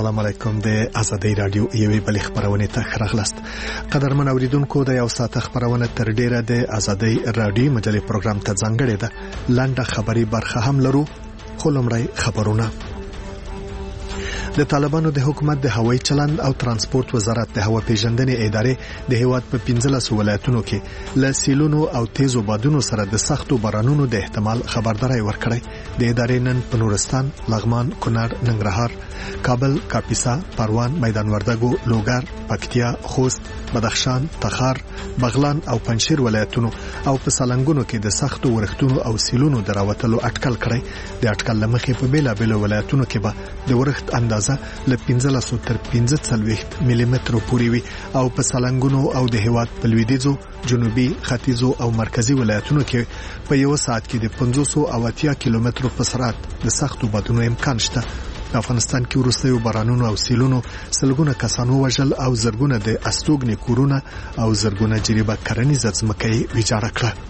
السلام علیکم د ازادۍ رادیو یوې بل خبرونه ته خراغلاست قدرمن اوریدونکو د یو ساعت خبرونه تر ډیره د ازادۍ رادیو مجلې پروګرام ته ځانګړې ده لنډه خبري برخه هم لرو خو لومړی خبرونه د طالبانو د حکومت د هوایي چلند او ترانسپورت وزارت د هوا پیژندنې ادارې د هیواد په 15 ولایتونو کې له سیلونو او تیزو بادونو سره د سختو بارانونو د احتمال خبرداري ورکړې د ادارې نن په نورستان، لغمان، کونړ، ننګرهار، کابل، کاپیسا، پروان، میدان وردګو، لوګر، پکتیا، خوست، بدخشان، تخار، بغلان او پنجشیر ولایتونو او په سالنګونو کې د سختو ورښتونو او سیلونو دراوتلو اټکل کړی د اټکل لمخې په بیلابل ولایتونو کې به د ورښت اندازه له 15 تر 45 ملي متر پورې وي او په سالنګونو او د هیواد په لویدیځو، جنوبي، ختیځو او مرکزی ولایتونو کې په یو ساعت کې د 580 کیلومترو په سرعت د سختو بادونو امکان شته. په افغانستان کې وروستیو بارانونو او سیلونو سلګونه کسانو وژل او زرګونه د استوګنې کورونه او زرګونه جریبه کرنیزه ځمکې ویجاړه کړه.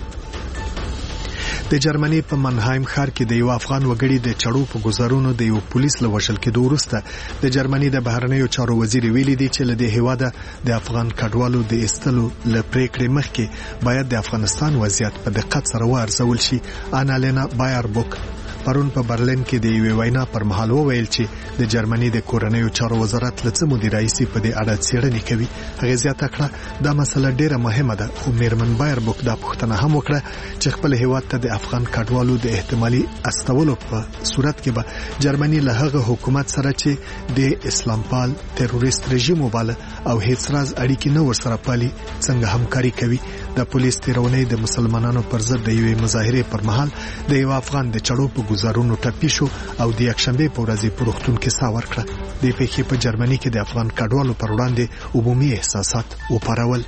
د جرمني په منهایم ښار کې د یو افغان وګړي د چړو په گزارونو د یو پولیس له وژل کېدو وروسته د جرمني د بهرنیو چارو وزیر ویلي دی چې له دې هیواده د افغان کډوالو د ایستلو له پریکړې مخکې باید د افغانستان وضعیت په دقت سره وارزول شي. آنالینا بایربوک پرون په برلین کې د یوې وینا پر مهال وویل چې د جرمني د کورنیو چارو وزارت لڅ مدیر رئیس په دې اړه څېړنې کوي. هغه زیاته کړه دا مسله ډیره مهمه ده خو میرمن بایربوک دا پوښتنه هم وکړه چې خپل هیواد ته د افغان کډوالو د احتمالي استولو په صورت کې به جرمني له هغه حکومت سره چې د اسلام پال تروریست رژیم وباله او هیڅ راز اړیکې نه ورسره پالي څنګه همکاري کوي. د پولیس تیرونې د مسلمانانو پر ضد د یوې مظاهرې پر مهال د یو افغان د چړو په گزارونو ټپي شو او د یکشنبه په ورځ په روغتون کې ساه ورکړه. د پیښې په جرمني کې د افغان کډوالو پر وړاندې عمومي احساسات وپارول.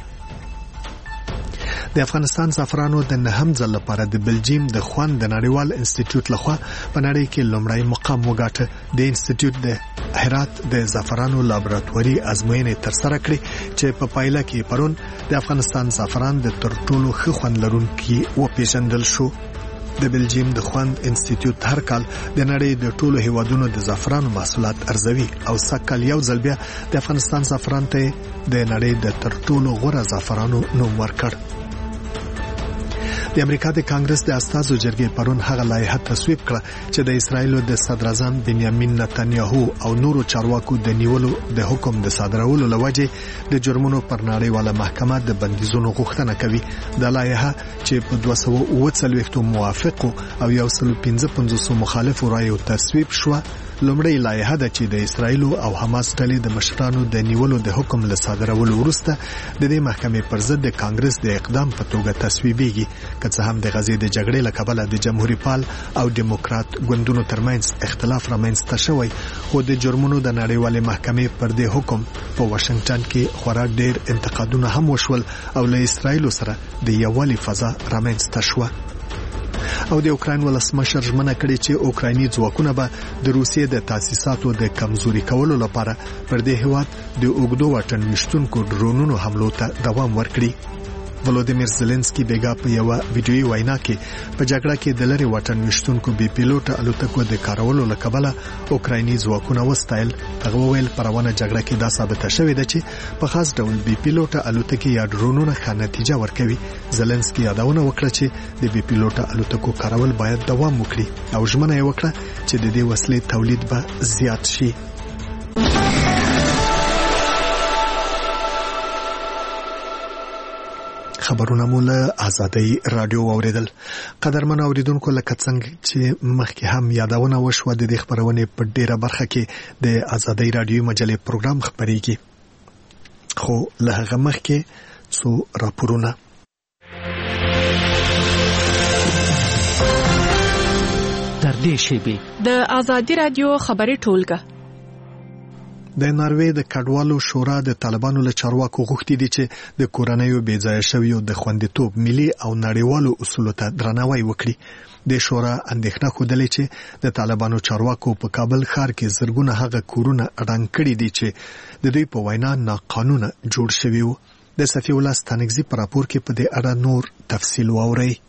د افغانستان زعفرانو د نهم ځل لپاره د بلجیم د خوند د نړیوال انسټیټیوټ لخوا په نړۍ کې لومړی مقام وګاټه. د انسټیټیوټ د هرات د زعفرانو لابراتواري ازموینې ترسره کړې چې په پایله کې پرون د افغانستان زعفران د تر ټولو ښه خوند لرونکي وپېژندل شو. د بلجیم د خوند انسټیټیوټ هر کال د نړۍ د ټولو هیوادونو د زعفرانو محصولات ارزوي او سکل یو ځل بیا د افغانستان زعفران ته د نړۍ د تر ټولو غوره زعفرانو نوم ورکړ. د امریکا د کانګرس د استازو جرګې پرون هغه لایحه تصویب کړه چې د اسرایل د صدر اعظم بنیامین نتنیاهو او نورو چارواکو د نیولو د حکم د صادرولو لوجه د جرمونو پر نړیواله محکمه د بندیزونو غوښتنه کوي. د لایحه چې په 240 موافق او 155 مخالف رایو تصویب شو لومړی لایحه ده چې د اسرایل او حماس ډلې د مشرانو د نیولو د حکم له صادرولو وروسته د دې محکمې پر ضد د کانګرس د اقدام په توګه تصویبېږي. که څه هم د غزې د جګړې له کبله د جمهوریت پال او دیموکرات ګوندونو ترمنځ اختلاف رامنځته شوی خو د جرمونو د نړیوالې محکمې پر دې حکم په واشنگټن کې خورا ډېر انتقادونه هم وشول او له اسرایل سره د یووالي فضا رامنځته شوه. او د اوکراین ولسمشر ژمنه کړې چې اوکرایني ځواکونه به د روسیې د تاسیساتو د کمزوري کولو لپاره پر دې هیواد د اوږدو واټن ویشتونکو ډرونونو حملو ته دوام ورکړي. ولودیمیر زيلنسکي بیګا په یو ویډیوي وینا کې په جګړه کې د لری واټن ویشتونکو بي پیلوټ الوتکو د کارولو لکبله اوکرایني ځواکونه وستایل. هغه ویل پرونه جګړه کې دا ثابته شوې ده چې په خاص ډول بي پیلوټ الوتکې یا ډرونونه ښه نتیجه ورکوي. زيلنسکي یادونه وکړه چې د بي پیلوټ الوتکو کارول باید دوام وکړي او ژمنه یې وکړه چې د دې وسلې تولید به زیات شي. خبرونه مو له ازادۍ رادیو اوریدل. قدرمن اوریدونکو لکه څنګه چې مخکې هم یادونه وشوه د دې خبرونې په ډیره برخه کې د ازادۍ رادیو مجلې پروګرام خبريږي خو له هغه مخکې څو راپورونه. تر دې شی د ازادۍ رادیو خبري ټولګه د ناروې د کډوالو شورا د طالبانو له چارواکو غوښتي دي چې د کورنیو بیځای شویو د خوندیتوب ملي او نړیوالو اصولو ته درناوی وکړي. د شورا اندېښنه خوده چې د طالبانو چارواکو په کابل ښار کې زرګونه هغه کورونه اډان کړي دي چې د دوی په وینا ناقانونه جوړ شوي وو. د صفی الله ستانکزي په راپور کې په دې اړه نور تفصیل واورئ.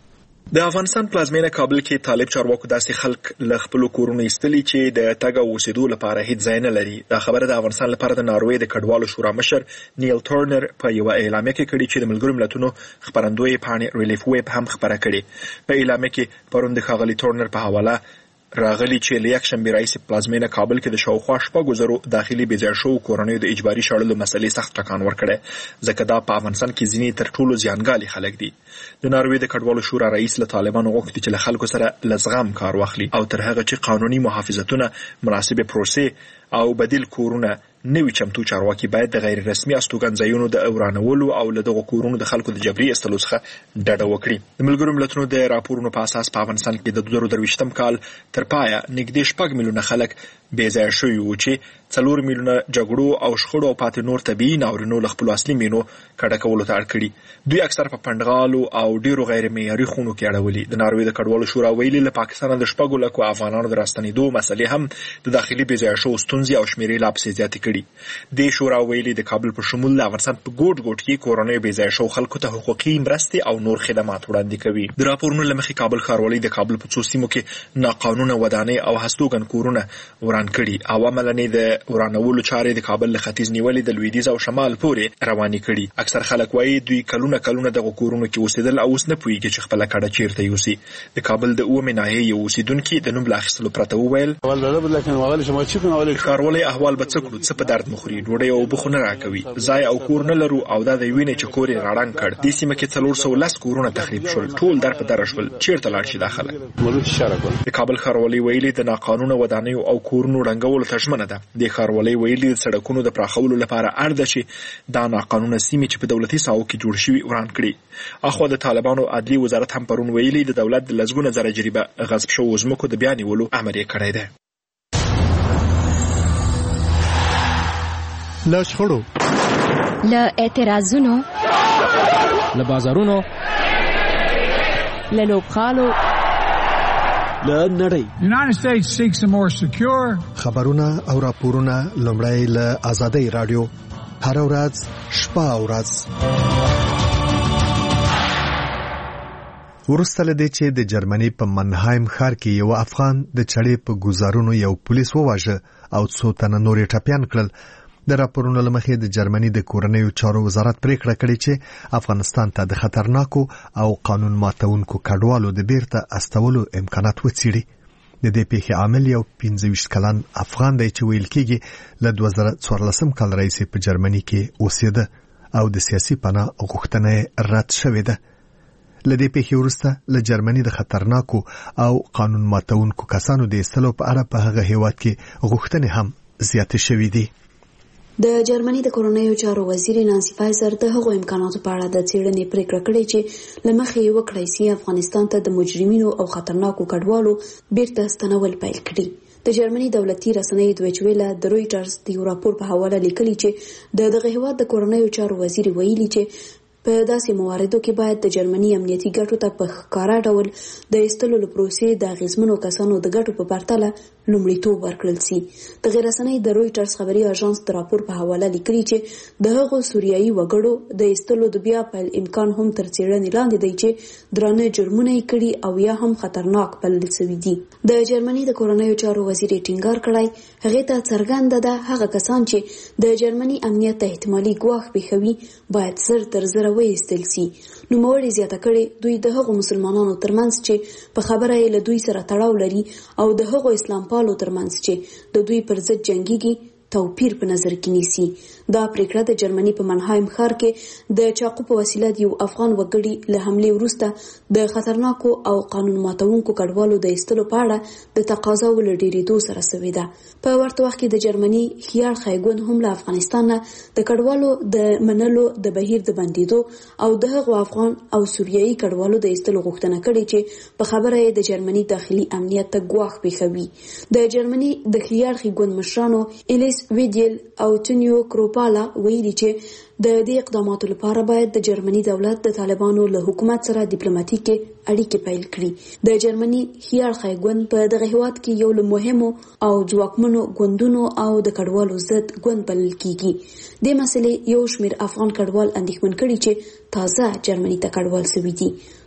د افغانستان پلازمینه کابل کې طالب چارواکو داسې خلک له خپل کورونو ایستلي چې د تګ او اوسېدو لپاره هیڅ ځای نه لري. دا خبره د افغانستان لپاره د ناروې د کډوالو شورا مشر نیل ټورنر په یو اعلامیه کې کړي چې د ملګرو ملتونو خبرندوی پاڼې ریلیف ویب هم خبره کړي. په اعلامیه کې پرون د ښاغلي ټورنر په حواله راغلی چې له یکشنبه رئیس پلازمینه کابل کې د شاوخوا شپږ زرو داخلي بېځایه شوو کورنیو د اجباري شړلو مسلې سخت ټکان ورکړی، ځکه دا په افغانستان کې ځینې تر ټولو زیانګالي خلک دي. د ناروې د کډوالو شورا رئیس له طالبانو غوښتي چې له خلکو سره له زغم کار واخلي او تر هغه چې قانوني محافظتونه، مناسبې پروسې او بدیل کورونه نوي چمتو چارواکي باید د غیر رسمي استوګنځایونو د ورانولو او له دغو کورونو د خلکو د جبري ایستلو څخه ډډه وکړي. د ملګرو ملتونو د راپورونو په اساس په افغانستان کې د 2023م کال تر پایه نږدې 6 میلیونه خلک بېځایه شوي وو چې 4 میلیونه جګړو او شخړو او پاتې نور طبیعي ناورینو له خپلو اصلي مینو کډه کولو ته اړ کړي. دوی اکثر په پنډغالو او ډیرو غیر معیاري خونو کې اړولي. د ناروې د کډوالو شورا ویلي له پاکستان د 6 لکو افغانانو د راستنېدو مسلې هم د داخلي بېځایه شوو ستونزې او شمیرې لا پسې زیاتې کړي. د شورا ویلي د کابل په شمول د افغانستان په ګوټ ګوټ کې کورنیو بېځایه شوو خلکو ته حقوقي مرستې او نور خدمات وړاندې کوي. د راپورونو له مخې کابل ښاروالۍ د کابل په څو سیمو کې ناقانونه ودانۍ او هستوګن کورونه وران کړي او عملاً د ورانولو چارې د کابل له ختیځ نیولې د لویدیځ او شمال پورې روانې کړي. اکثر خلک وایي دوی کلونه دغه کورونو کې اوسېدل او اوس نه پوهېږي چې خپله کډه چیرته یوسي. د کابل د 9 ناحیې یو اوسېدونکي د نوم له اخیستلو پرته وویل ښاروالۍ احوال به څه کړو، څه په درد مخوري، ډوډۍ او اوبه خو نه راکوي، ځای او کور نه لرو او دا د وینې چې کور یې راړنګ کړ. دې سیمه کې 410 کورونه تخریب شول، ټول در په دره شول، چیرته لاړ شي دا خلک؟ د کابل ښاروالۍ ویلي د ناقانونه ودانیو او کورونو ړنګولو ته ژمنه ده. د ښاروالۍ ویلي د سړکونو د پراخولو لپاره اړ ده چې دا ناقانونه سیمې چې په دولتي ساحو کې جوړ شوي وران کړي. اخوا د طالبانو عدلي وزارت هم پرون ویلي د دولت د لسګونه زره جریبه غصب شوو ځمکو د بیا نیولو امر یې کړی دی. له شخړو، له اعتراضونو، له بازارونو، له لوبغالو، له نړۍ. United States seeks a more secure. خبرونه او راپورونه لومړی له آزادۍ رادیو هر ورځ شپه او ورځ. ورسته لدې چې د جرمني په منهایم ښار کې یو افغان د چړې په گزارونو یو پولیس وواژه او څو تنه نورې ټپیان کړل. د راپورونو له مخې د جرمني د کورنیو چارو وزارت پریکړه کړې چې افغانستان ته د خطرناکو او قانون ماتونکو کډوالو د بیرته استولو امکانات وڅېړي. د دې پیښې عامل یو 25 کلن افغان دی چې ویل کېږي له 2014 کال راهیسې په جرمني کې اوسېده او د سیاسي پناه غوښتنه رد شوې ده. له دې پیښې وروسته له جرمني د خطرناکو او قانون ماتونکو کسانو د ایستلو په اړه په هغه هیواد کې غوښتنې هم زیاتې شوې دي. د جرمني د کورنیو چارو وزیر نانسي فایزر د هغو امکاناتو په اړه د څېړنې پریکړه کړې چې له مخې یې وکړای شي افغانستان ته د مجرمینو او خطرناکو کډوالو بیرته ستنول پیل کړي. د جرمني دولتي رسنۍ دویچ ویله د رویټرز د یو راپور په حواله لیکلي چې دغه هیواد د کورنیو چارو وزیر ویلي چې په داسې مواردو کې باید د جرمني امنیتي ګټو ته په ښکاره ډول د ایستلو له پروسې د اغېزمنو کسانو د ګټو په پرتله لومړیتوب ورکړل شي. دغه رسنۍ د رویټرز خبري اژانس د راپور په حواله لیکلي چې د هغو سوریایي وګړو د ایستلو د بیا پیل امکان هم تر څېړنې لاندې دی چې درانه جرمونه یې کړي او یا هم خطرناک بلل شوي دي. د جرمني د کورنیو چارو وزیر ټینګار کړی هغې ته څرګنده ده هغه کسان چې د جرمني امنیت ته احتمالي ګواښ پېښوي باید زر تر زره وایستل شي. نوموړي زیاته کړې دوی د هغو مسلمانانو ترمنځ چې په خبره یې له دوی سره تړاو لري او د هغو اسلام پالو ترمنځ چې د دوی پر ضد جنګيږي توپیر په نظر کې نیسي. دا پریکړه د جرمني په منهایم ښار کې د چاقو په وسیله د یو افغان وګړي له حملې وروسته د خطرناکو او قانون ماتونکو کډوالو د ایستلو په اړه د تقاضاو له ډېرېدو سره شوې ده. په ورته وخت کې د جرمني خیال خیګون هم له افغانستان نه د کډوالو د منلو د بهیر د بندېدو او د هغو افغان او سوریایي کډوالو د ایستلو غوښتنه کړې چې په خبره یې د جرمني داخلي امنیت ته ګواښ پېښوي. د جرمني د خیال خیګون مشرانو الیس ویډیل او تونیو کروپالا ویلي چې د دې اقداماتو لپاره باید د جرمني دولت د طالبانو له حکومت سره ډیپلوماټیکي اړیکې پیل کړي. د جرمني خیال خیګون په دغه هیواد کې یو له مهمو او ځواکمنو ګوندونو او د کډوالو ضد ګوند بلل کیږي. د مسلې یو شمېر افغان کډوال اندېښمن کړي چې تازه جرمني ته کډوال شوي دي.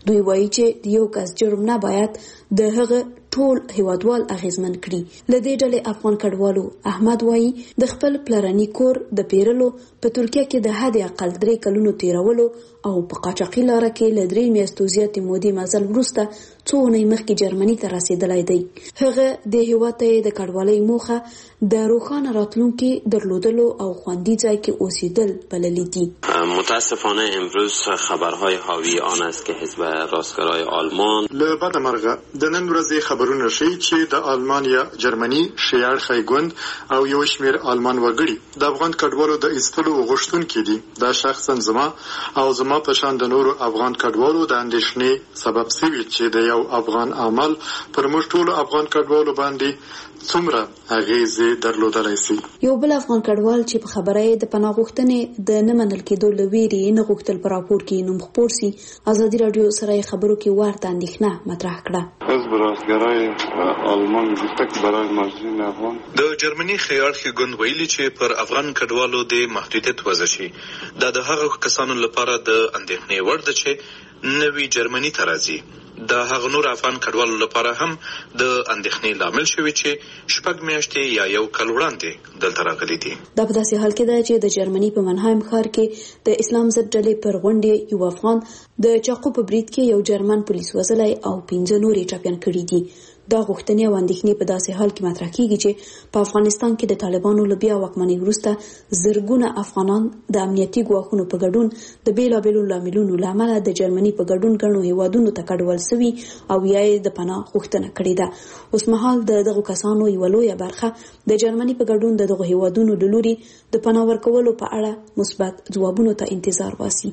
دوی وایي چې د یو کس جرم نه باید د هغه ټول هیوادوال اغیزمن کړي. لدې ډلې افغان کډوالو احمد وایي د خپل پلرني کور د پیرلو په ترکیه کې د حد اقل 3 کلونو تیرولو او په قاچاقي لاره کې ل 3 میاشتو زیاتې مودې مزل وروسته څو اونۍ مخکې جرمني ته رسیدلی دی. هغه د هیواد ته د کډوالۍ موخه د روښانه راتلونکي درلودلو او خوندي ځای کې اوسېدل بللي دي. متاسفانه امروز خبرهای حاوی آن است که حزب راستگرای آلمان له بده مرغه د نن ورځې خبرونه ښیي چې د آلمان یا جرمني شیعه اړخی ګوند او یو شمېر آلمان وګړي د افغان کډوالو د ایستلو غوښتونکي دي. دا شخصا زما او زما په شان د نورو افغان کډوالو د اندېښنې سبب شوي چې د یو افغان عمل پر موږ ټولو افغان کډوالو باندې څومره اغیزې درلودلی شي. یو بل افغان کډوال چې په خبره یې د پناه غوښتنې د نه منل کېدو له ویرې نه غوښتل په راپور کې نوم خپور سي، ازادي راډیو سره خبرو کې ورته اندېښنه مطرح کړه. حزب راستګرای آلمان گفته برای مهاجرین افغان د جرمني خیاړخي ګوند ویلي چې پر افغان کډوالو د محدودیت وضع شي. دا د هغه کسانو لپاره د اندېښنې وړ ده چې نوي جرمني ته راځي. د هغه نور افغان کډوالو لپاره هم د اندېښنې لامل شوی چې 6 میاشتې یا یو کال وړاندې دلته راغلي دي. دا په داسې حال کې ده چې د جرمني په منهایم ښار کې د اسلام ضد ډلې پر غونډې یو افغان د چاقو په برید کې یو جرمن پولیس وژلی او 15 نور یې ټپیان کړي دي. دا غوښتنې او اندېښنې په داسې حال کې مطرح کیږي چې په افغانستان کې د طالبانو له بیا واکمنۍ وروسته زرګونه افغانان د امنیتي ګواښونو په ګډون د بیلابیلو لاملونو له امله د جرمني په ګډون ګڼو هیوادونو ته کډوال سوي او یا یې د پناه غوښتنه کړې ده. اوس مهال د دغو کسانو یوه لویه برخه د جرمني په ګډون د دغو هیوادونو له لوري د پناه ورکولو په اړه مثبت ځوابونو ته انتظار باسي.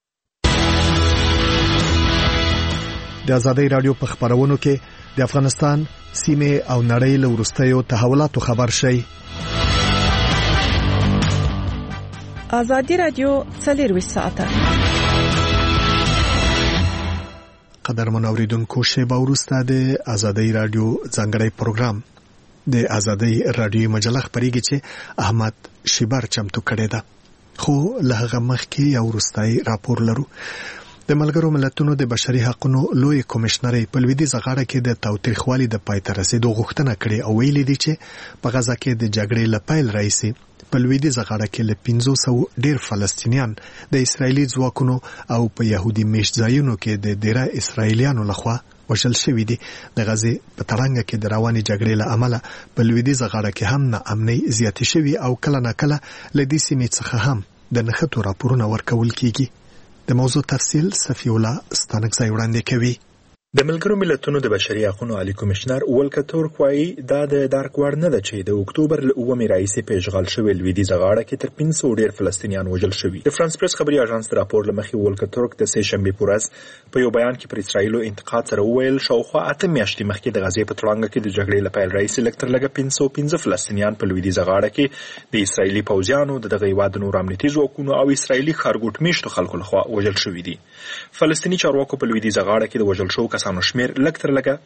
د ازادۍ راډیو په خبرونو کې د افغانستان سیمه او نړۍ له وروستیو تحولاتو خبر شي. ازادي راډیو 24 ساعته. قدرمن اوریدونکو شیبه وروسته د ازادۍ راډیو ځانګړی پروګرام د ازادۍ راډیو مجله خبرېږي چې احمد شیبر چمتو کړی ده. خو له هغه مخکې یو وروستی راپور لرو. د ملګرو ملتونو د بشري حقوقو لوی کمشنري په لویدیځ غاړه کې د تاوتریخوالي د پای ته رسیدو غوښتنه کړې او ویلي دي چې په غزا کې د جګړې لپاره رئیسي په لویدیځ غاړه کې له 500 ډیر فلسطینیان د اسرایلی ځواکونو او په يهودي میشت ځایونو کې د ډیره اسرایلیانو لخوا وشل شوی دي. د غزې په ترانګه کې د رواني جګړې له امله په لویدیځ غاړه کې هم ناامنۍ زیاتې شوي او کله ناکله له دې سیمې څخه هم د نښتو راپورونه ورکول کیږي. د موضوع تفصیل صفی الله ستانکزی وړاندې کوي. د ملګرو ملتونو د بشري حقوقو عالی کمشنر ولکر تورک وایي دا د دارک وړ نه ده چې د اکتوبر له 9 راهیسې په اشغال شوی لویدیځ غاړه کې تر 500 ډیر فلسطینیان وژل شوي. د فرانس پریس خبري اژانس راپور لمخې ولکر تورک د سه شنبه پورز په یو بیان کې پر اسرایل انتقاد سره وویل شاوخوا 8 میاشتې مخکې د غزې په تړانګه کې د جګړې لپاره رئیس لکتر لګه 515 فلسطینیان په لویدیځ غاړه کې د اسرایلی پوځیانو دغه هیواد نور امنیتي ځواکونو او اسرایلی خارګوټ میشتو خلکو لخوا وژل شوي دي. فلسطینی چارواکو په لویدیځ غاړه کې د وژل شوو کسانو شمیر لکتر لګه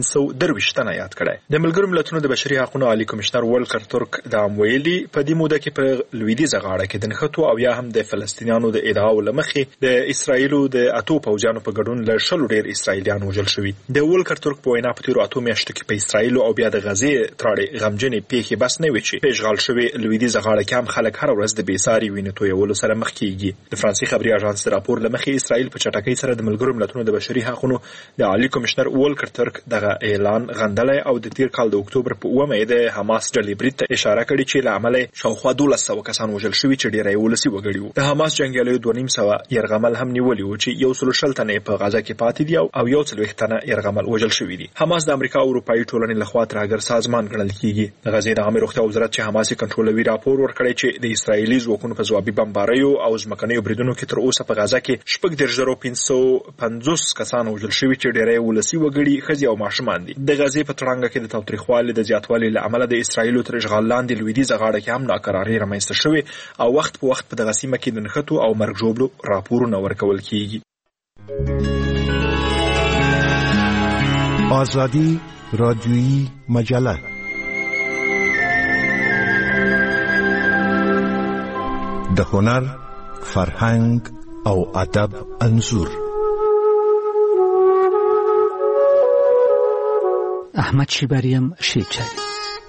523 تنه یاد کړای. د ملګرو ملتونو د بشري حقوقو عالی کمشنر ولکر تورک دا ویلي په دې موده کې په لویدیځ غاړه کې د نښتو او یا هم د فلسطینیانو د ادعاو لمخې د اسرایلو د اتو پوځیانو په ګډون له شلو ډیر اسرایلیان وژل شوي. د ولکر تورک په وینا په تیرو اتو میاشتو کې په اسرایل او بیا د غزې تراړې غمجنې پیښې بس نه وي چې په اشغال شوی لویدیځ غاړه کې هم خلک هر ورځ د بیساري وینې تویولو سره مخ کیږي. د فرانسې خبري اژانس راپور لمخې اسرایل په چټکۍ سره د ملګرو ملتونو د بشري حقوقو د عالی کمشنر ولکر تورک دغه اعلان غندلای او د تیر کال د اکتوبر په 9 د حماس ډلې برید ته اشاره کړې چې له عمله شاوخوا 1200 کسان وژل شوي چې ډیری ولسی وګړي وو. د حماس جنگیالیو 2.5 یرغمل هم نیولي وو چې یو سل شلتنه په غزا کې پاتې دي او یو څل وختنه یرغمل وژل شوي دي. حماس د امریکا او اروپאי ټولنې لخوا ترهګر سازمان ګڼل کیږي. د غزې د عامه روغتیا وزارت چې حماس کنټرولوي راپور ورکړی چې د اسرایلی ځواکونو په ځوابي بمباریو او ځمکنیو بریدونو کې تر اوسه په غزا کې 550 کسان وژل شوي چې ډیری ولسی وګړي ښځې او ماشومان دي. د غزې په تړانګه کې د تاوتریخوالي د زیاتوالي له امله د اسرایل تر اشغال لاندې لویدیځ غاړه کې هم ناکراري رامنځته شوې او وخت په وخت په دغه سیمه کې د نښتو او مرګ ژوبلو راپورونه ورکول کیږي. آزادی رادیویی مجله د هنر، فرهنګ او ادب انځور احمد شیباریم شیچاری.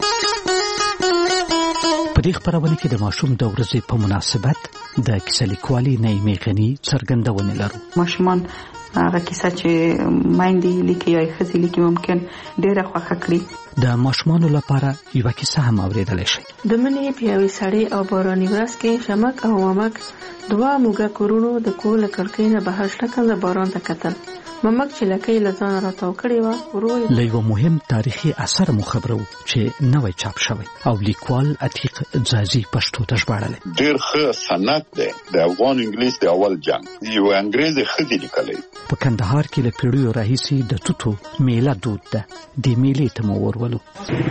په دې خبرونه کې د ماشوم د ورځې په مناسبت د کیسه لیکوالي نعیمه غنی څرګندونه لرو. ماشومان هغه کیسه چې مایندې لیکي یا ښځې لیکي ممکن ډېره خوښه کړي. د ماشومانو لپاره یو کیسه هم اوریدل شي. د منې په یوې سړې او باراني ورځ کې شمک او مامک دوه موږه کورونو د کور له کړکۍ نه بهر شکل باران ته کتل. مامک چې لکۍ له ځانه راتاو کړې وه وروی له یو مهم تاریخي اثر مو خبرو چې نوی چاپ شوی او لیکوال عتیق ځاځي پښتو ته ژباړلی. ډېر ښه سند دی د افغان انګلیس د اول جنګ یو انګریز ښځې لیکلی. په کندهار کې له پیړیو راهیسې د توتو میله دود ده. دې میلې ته مو ورولو.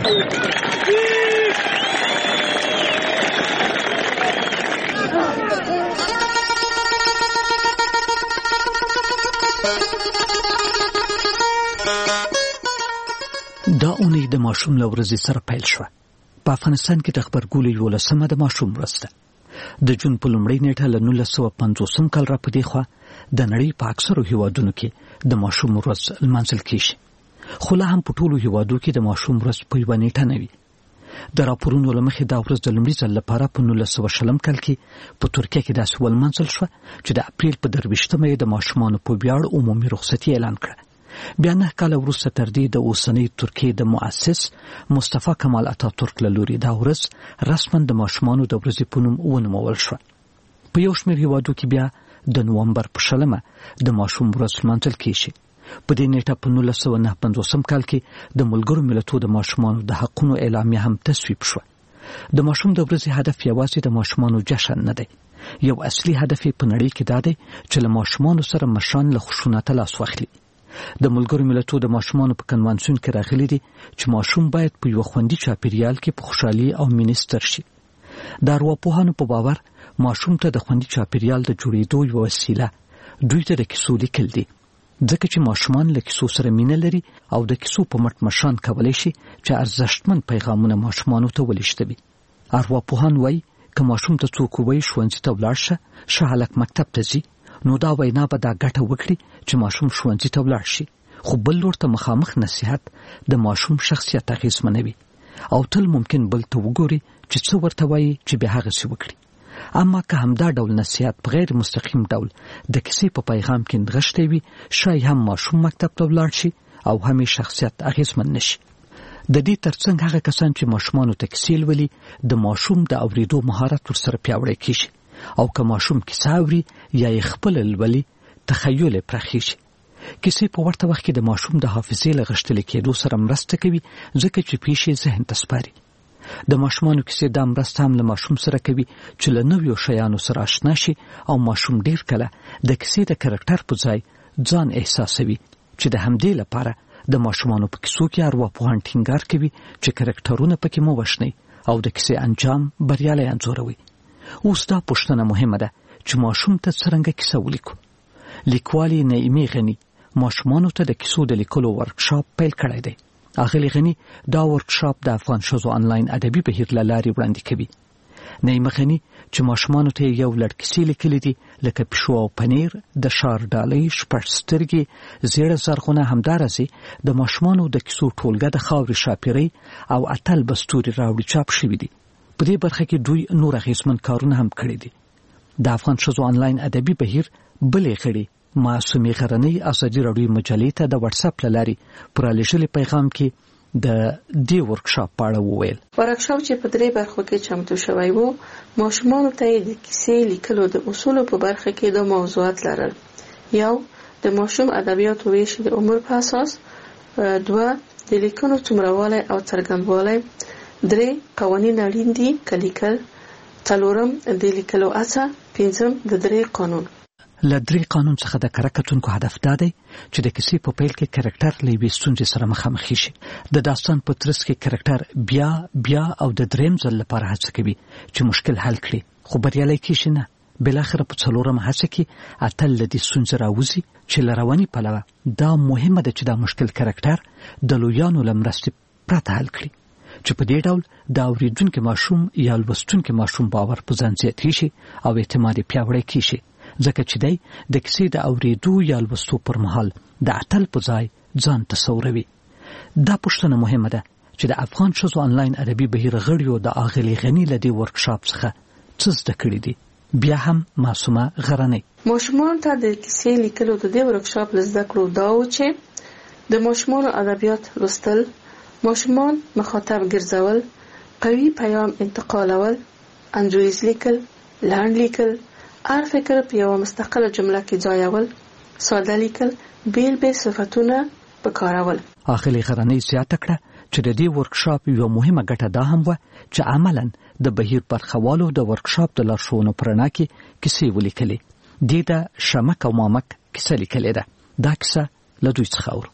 دا اونۍ د ماشوم له ورځې سره پیل شوه. په افغانستان کې د خبرګولۍ 11مه د ماشوم ورځ ده. د جون په لومړۍ نیټه له 1950 کال را پدې خوا د نړۍ په اکثرو هیوادونو کې د ماشوم ورځ لمانځل کیږي. خو لا هم په ټولو هیوادو کې د ماشوم ورځ په یوه نیټه نه وي. د راپورونو له مخې دا ورځ د لومړي ځل لپاره په 1920 کال کې په ترکیه کې داسې ولمانځل شوه چې د اپریل په 23مه یې د ماشومانو په ویاړ عمومي رخصتي اعلان کړه. بیا 9 کاله وروسته تر دې د اوسنۍ ترکیې د مؤسس مصطفی کمال اتاتورک له لوري دا ورځ رسما د ماشومانو د ورځې په نوم ونومول شوه. په یو شمېر هیوادو کې بیا د نومبر په 20مه د ماشوم ورځ لمانځل کیږي. په دې نیټه په 1959 کال کې د ملګرو ملتونو د ماشومانو د حقوقو اعلامیه هم تصویب شوه. د ماشوم د ورځې هدف یوازې د ماشومانو جشن نه دی. یو اصلي هدف په نړۍ کې دا دی چې له ماشومانو سره مشران له خشونت لاس واخلي. د ملګرو ملتونو د ماشومانو په کنوانسیون کې راغلي دي چې ماشوم باید په یو خوندي چاپیریال کې په خوشحالي او مینې ستر شي. د ارواپوهانو په باور ماشوم ته د خوندي چاپیریال د جوړېدو یو وسیله دوی ته د کیسو لیکل دي. ځکه چې ماشومان له کیسو سره مینه لري او د کیسو په مټ مشران کولی شي چې ارزښتمن پیغامونه ماشومانو ته ولېږدوي. ارواپوهان وایي که ماشوم ته څوک ووایي ښوونځي ته ولاړ شه، ښه هلک مکتب ته ځي، نو دا وینا به دا ګټه وکړي چې ماشوم ښوونځي ته ولاړ شي. خو بل لور ته مخامخ نصیحت د ماشوم شخصیت اغېزمنوي او تل ممکن بل ته وګوري چې څه ورته وایي چې بیا هغسې وکړي. اما که همدا ډول نصیحت په غیر مستقیم ډول د کیسې په پیغام کې نغښتی وي، شاید هم ماشوم مکتب ته ولاړ شي او هم یې شخصیت اغېزمن نشي. د دې ترڅنګ هغه کسان چې ماشومانو ته کیسې لولي د ماشوم د اورېدو مهارت ورسره پیاوړی کیږي او که ماشوم کیسه اوري یا یې خپله لولي تخیل یې پراخیږي. کیسې په ورته وخت کې د ماشوم د حافظې له غښتلي کېدو سره مرسته کوي ځکه چې پیښې ذهن ته سپاري. د ماشومانو کیسې دا مرسته هم له ماشوم سره کوي چې له نویو شیانو سره آشنا شي او ماشوم ډیر کله د کیسې د کرکټر په ځای ځان احساسوي چې د همدې لپاره د ماشومانو په کیسو کې ارواپوهان ټینګار کوي چې کرکټرونه پکې مو وښني او د کیسې انجام بریالی انځوروي. اوس دا پوښتنه مهمه ده چې ماشوم ته څرنګه کیسه ولیکو. لیکوالې نعیمه غنی ماشومانو ته د کیسو د لیکلو ورکشاپ پیل کړی دی. اغلی غنی دا ورکشاپ د افغان ښځو آنلاین ادبي بهیر له لارې وړاندې کوي. نعیمه غنی چې ماشومانو ته یو لړ کیسې لیکلې دي لکه پیشو او پنیر، د ښار ډالۍ، شپږ سترګې، زیړه زرغونه، همدارسې د ماشومانو د کیسو ټولګه د خاورې شاپیرۍ او اتل بستوري راوړي چاپ شوي دي. په دې برخه کې دوی نور اغېزمن کارونه هم کړي دي. د افغان ښځو آنلاین ادبي بهیر بلې غړي معصومې غرنۍ ازادي راډیو مجلې ته د واتس اپ له لارې پر لېږلي پیغام کې د دې ورکشاپ په اړه وویل. ورکشاپ چې په 3 برخو کې چمتو شوی وو، ماشومانو ته د کیسې لیکلو د اصولو په برخه کې د موضوعات لرل. یو، د ماشوم ادبیاتو ویش د عمر په اساس. 2، د لیکنو څومرهوالی او څرګندوالی. 3، قوانین اړین دي که لیکل. 4، د لیکلو هڅه. 5، د 3 قانون. له 3 قانون څخه د کره کتونکو هدف دا دی چې د کیسې په پیل کې کرکټر له یوې ستونزې سره مخامخ شي. د داستان په ترڅ کې کرکټر بیا او د 3م ځل لپاره هڅه کوي چې مشکل حل کړي، خو بریالی کیږي نه. بلاخره په 4م هڅه کې اتل له دې ستونزې راوځي چې له رواني پلوه دا مهمه ده چې دا مشکل کرکټر د لویانو له مرستې پرته حل کړي، چې په دې ډول د اورېدونکي ماشوم یا لوستونکي ماشوم باور په ځان زیاتېږي شي او اعتماد یې پیاوړی کیږي. ځکه چې دی د کیسې د اورېدو یا لوستو پر مهال د اتل په ځای ځان تصوروي. دا پوښتنه مهمه ده چې د افغان ښځو آنلاین عربي بهیر غړیو د اغلي غنی لدی ورکشاپ څخه څه زده کړی دي. بیا هم معصومه غرنۍ ماشومان ته د کیسې لیکلو د دې ورکشاپ زده کړو دا و چې د ماشومان ادبیات لوستل، ماشومان مخاطب ګرځول، قوي پیغام انتقالول، انځوریز لیکل، لنډ لیکل، هر فکر په یوه مستقله جمله کې ځایول، ساده لیکل، بیل بیل صفتونه پکارول. اغلي غرنۍ زیاته کړه چې د دې ورکشاپ یو مهمه ګټه دا هم و چې عملاً د بهیر برخوالو د ورکشاپ د لارښوونو پر رڼا کې کیسې ولیکلې. دې د شمک او مامک کیسه لیکلې ده. دا کیسه له دوی څخه اورو.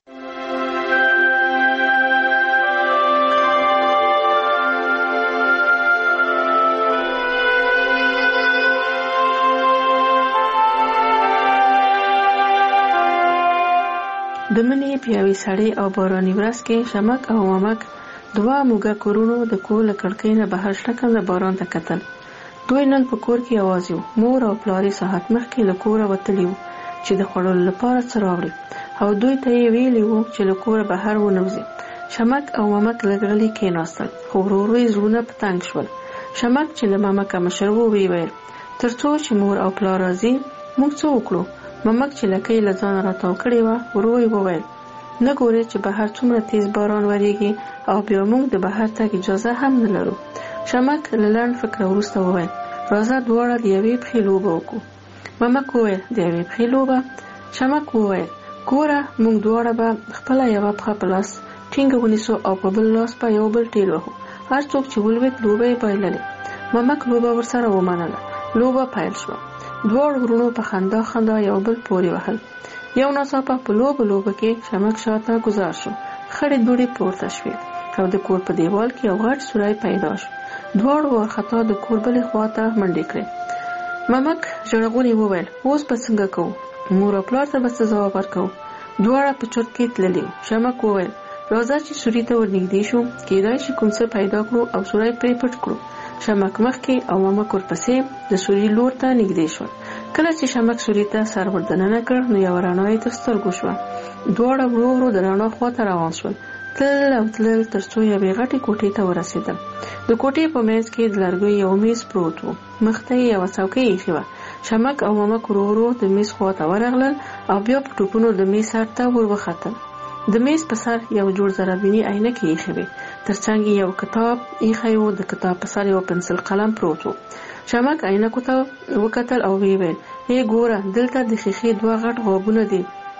د منې په یوې سړې او باراني ورځ کې شمک او مامک دوه موږه کورونو د کور له کړکۍ نه بهر شټکنده باران ته کتل. دوی نن په کور کې یوازې وو. مور او پلار یې ساعت مخکې له کوره وتلي وو چې د خوړلو لپاره څه راوړي او دوی ته یې ویلي وو چې له کوره بهر ونوځي. شمک او مامک لږ غلي کېناستل خو ورو ورو یې زړونه په تنګ شول. شمک چې له مامک مشر و ویل تر څو چې مور او پلار راځي موږ څه وکړو. مامک چې لکۍ له ځانه راتاو کړې وه ورو یې وویل نه ګورې چې بهر څومره تیز باران وریږي او بیا موږ د بهر تګ اجازه هم نه لرو. شمک له لنډ فکره وروسته وویل راځه دواړه د یوې پښې لوبه وکړو. مامک وویل د یوې پښې لوبه؟ شمک وویل ګوره موږ دواړه به خپله یوه پښه په لاس ټینګه ونیسو او په بل لاس به یو بل ټیل وهو. هر څوک چې ولوېد لوبه یې بایللې. مامک لوبه ورسره ومنله. لوبه پیل شوه. دواړو ورونو په خندا خندا یو بل پورې وهل. یو ناڅاپه په لوبه کې شمک شاته گذار شو. خړې دوړې پورته شوې او د کور په دیوال کې یو غټ سوری پیدا شو. دواړو وارخطا د کور بلې خواته منډې کړې. مامک ژړغونې وویل اوس به څنګه کوو؟ مور او پلار ته به څه ځواب ورکوو؟ دواړه په چورت کې تللي وو. شمک وویل راځه چې سوري ته ورنږدې شو، کېدای شي کوم څه پیدا کړو او سوری پرې پټ کړو. شمک مخکې او مامک ورپسې د سوري لور ته نږدې شول. کله چې شمک سوري ته سر وردننه کړ نو یوه رڼا یې تر سترګو شوه. دواړه ورو ورو د رڼا خواته روان شول. تلل او تلل تر څو یوې غټې کوټې ته ورسېدل. د کوټې په منځ کې د لرګیو یو میز پروت و. مخ ته یې یوه څوکۍ ایښې وه. شمک او مامک ورو ورو د میز خواته ورغلل او بیا په ټوپونو د میز سر ته ور وختل. د میز په سر یو جوړ زرابیني عینکې ایښې وې. تر څنګ یو کتاب ایښی و. د کتاب په سر یو پنسل قلم پروت و. شمک عینکو ته وکتل او ویې ویل ای ګوره دلته د ښیښې دوه غټ غابونه دي.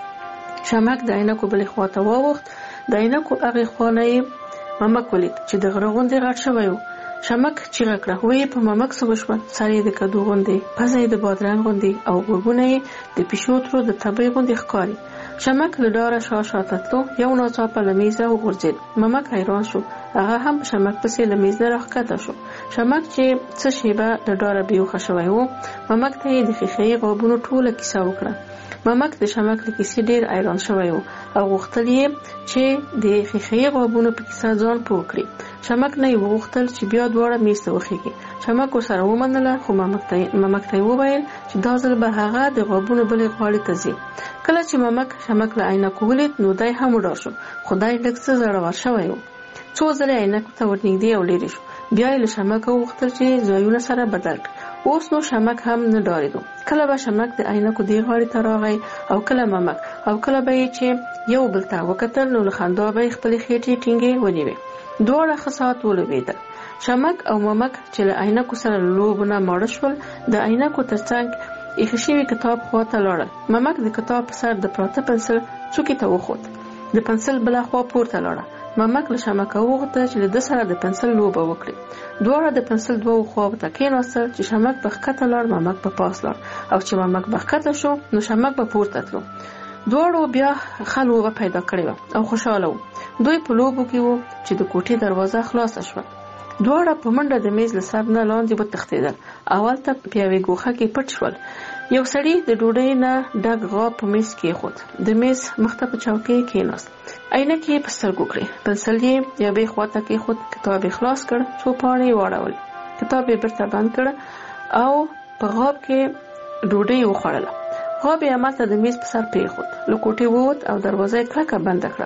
شمک د عینکو بلې خواته واوښت. د عینکو هغې خوا نه یې مامک ولید چې د غره غوندې غټ شوی و. شمک چیغه کړه ویې په مامک څه وشول؟ سر یې د کدو غوندې، پزه یې د بادرنګ غوندې او غوږونه یې د پیشو ترو د تبۍ غوندې ښکاري. شمک له ډاره شاته تلو. یو ناڅاپه له میزه وغورځېد. مامک حیران شو. هغه هم شمک پسې له میز نه راښکته شو. شمک چې څه شیبه د ډاره بېهوښه شوی و مامک ته یې د ښیښهیي غابونو ټوله کیسه وکړه. مامک د شمک له کیسې ډېر حیران شوی و او غوښتل یې چې د ښیښهیي غابونو په کیسه ځان پوه کړي. شمک نه یې وغوښتل چې بیا دواړه میز ته وخېږي. شمک ورسره ومنله خو مامک ته یې وویل چې دا ځل به هغه د غابونو بلې غاړې ته ځي. کله چې مامک شمک له عینکو ولید نو دی هم وډار شو. خو دی لږ څه زړور شوی و. څو ځلې عینکو ته ورنږدې او لرې شو. بیا یې له شمک وغوښتل چې ځایونه سره بدل کړي. اوس نو شمک هم نه ډارېدو. کله به شمک د عینکو دې غاړې ته راغی او کله مامک او کله به یې چې یو بل ته وکتل نو له خندا به یې خپلې خېټې ټینګې ونیوې. دواړه ښه ساعت ولوبېدل. شمک او مامک چې له عینکو سره له لوبو نه ماړه شول د عینکو تر څنګ ایښې شوي کتاب خواته لاړل. مامک د کتاب په سر د پراته پنسل څوکې ته وخوت. د پنسل بله خوا پورته لاړه. مامک له شمکه وغوښتل چې له ده سره د پنسل لوبه وکړي. دواړه د پنسل دوو خواو ته کېناستل چې شمک به ښکته لاړ مامک به پاس لاړ او چې مامک به ښکته شو نو شمک به پورته تلو. دواړو بیا ښه لوبه پیدا کړې وه او خوشحاله وو. دوی په لوبو کې وو چې د کوټې دروازه خلاصه شوه. دواړه په منډه د میز له سر نه لاندې وتښتېدل. اول ته په یوې ګوښه کې پټ شول. یو سړي د ډوډۍ نه ډک غاب په میز کېښود. د میز مخ ته په چوکۍ کېناست. عینکې یې په سترګو کړې. پنسل یې یوې خواته کېښود. کتاب یې خلاص کړ. څو پاڼې یې واړولې. کتاب یې بېرته بند کړ او په غاب کې ډوډۍ وخوړله. غاب یې همالته د میز په سر پرېښود. له کوټې ووت او دروازه یې کلکه بنده کړه.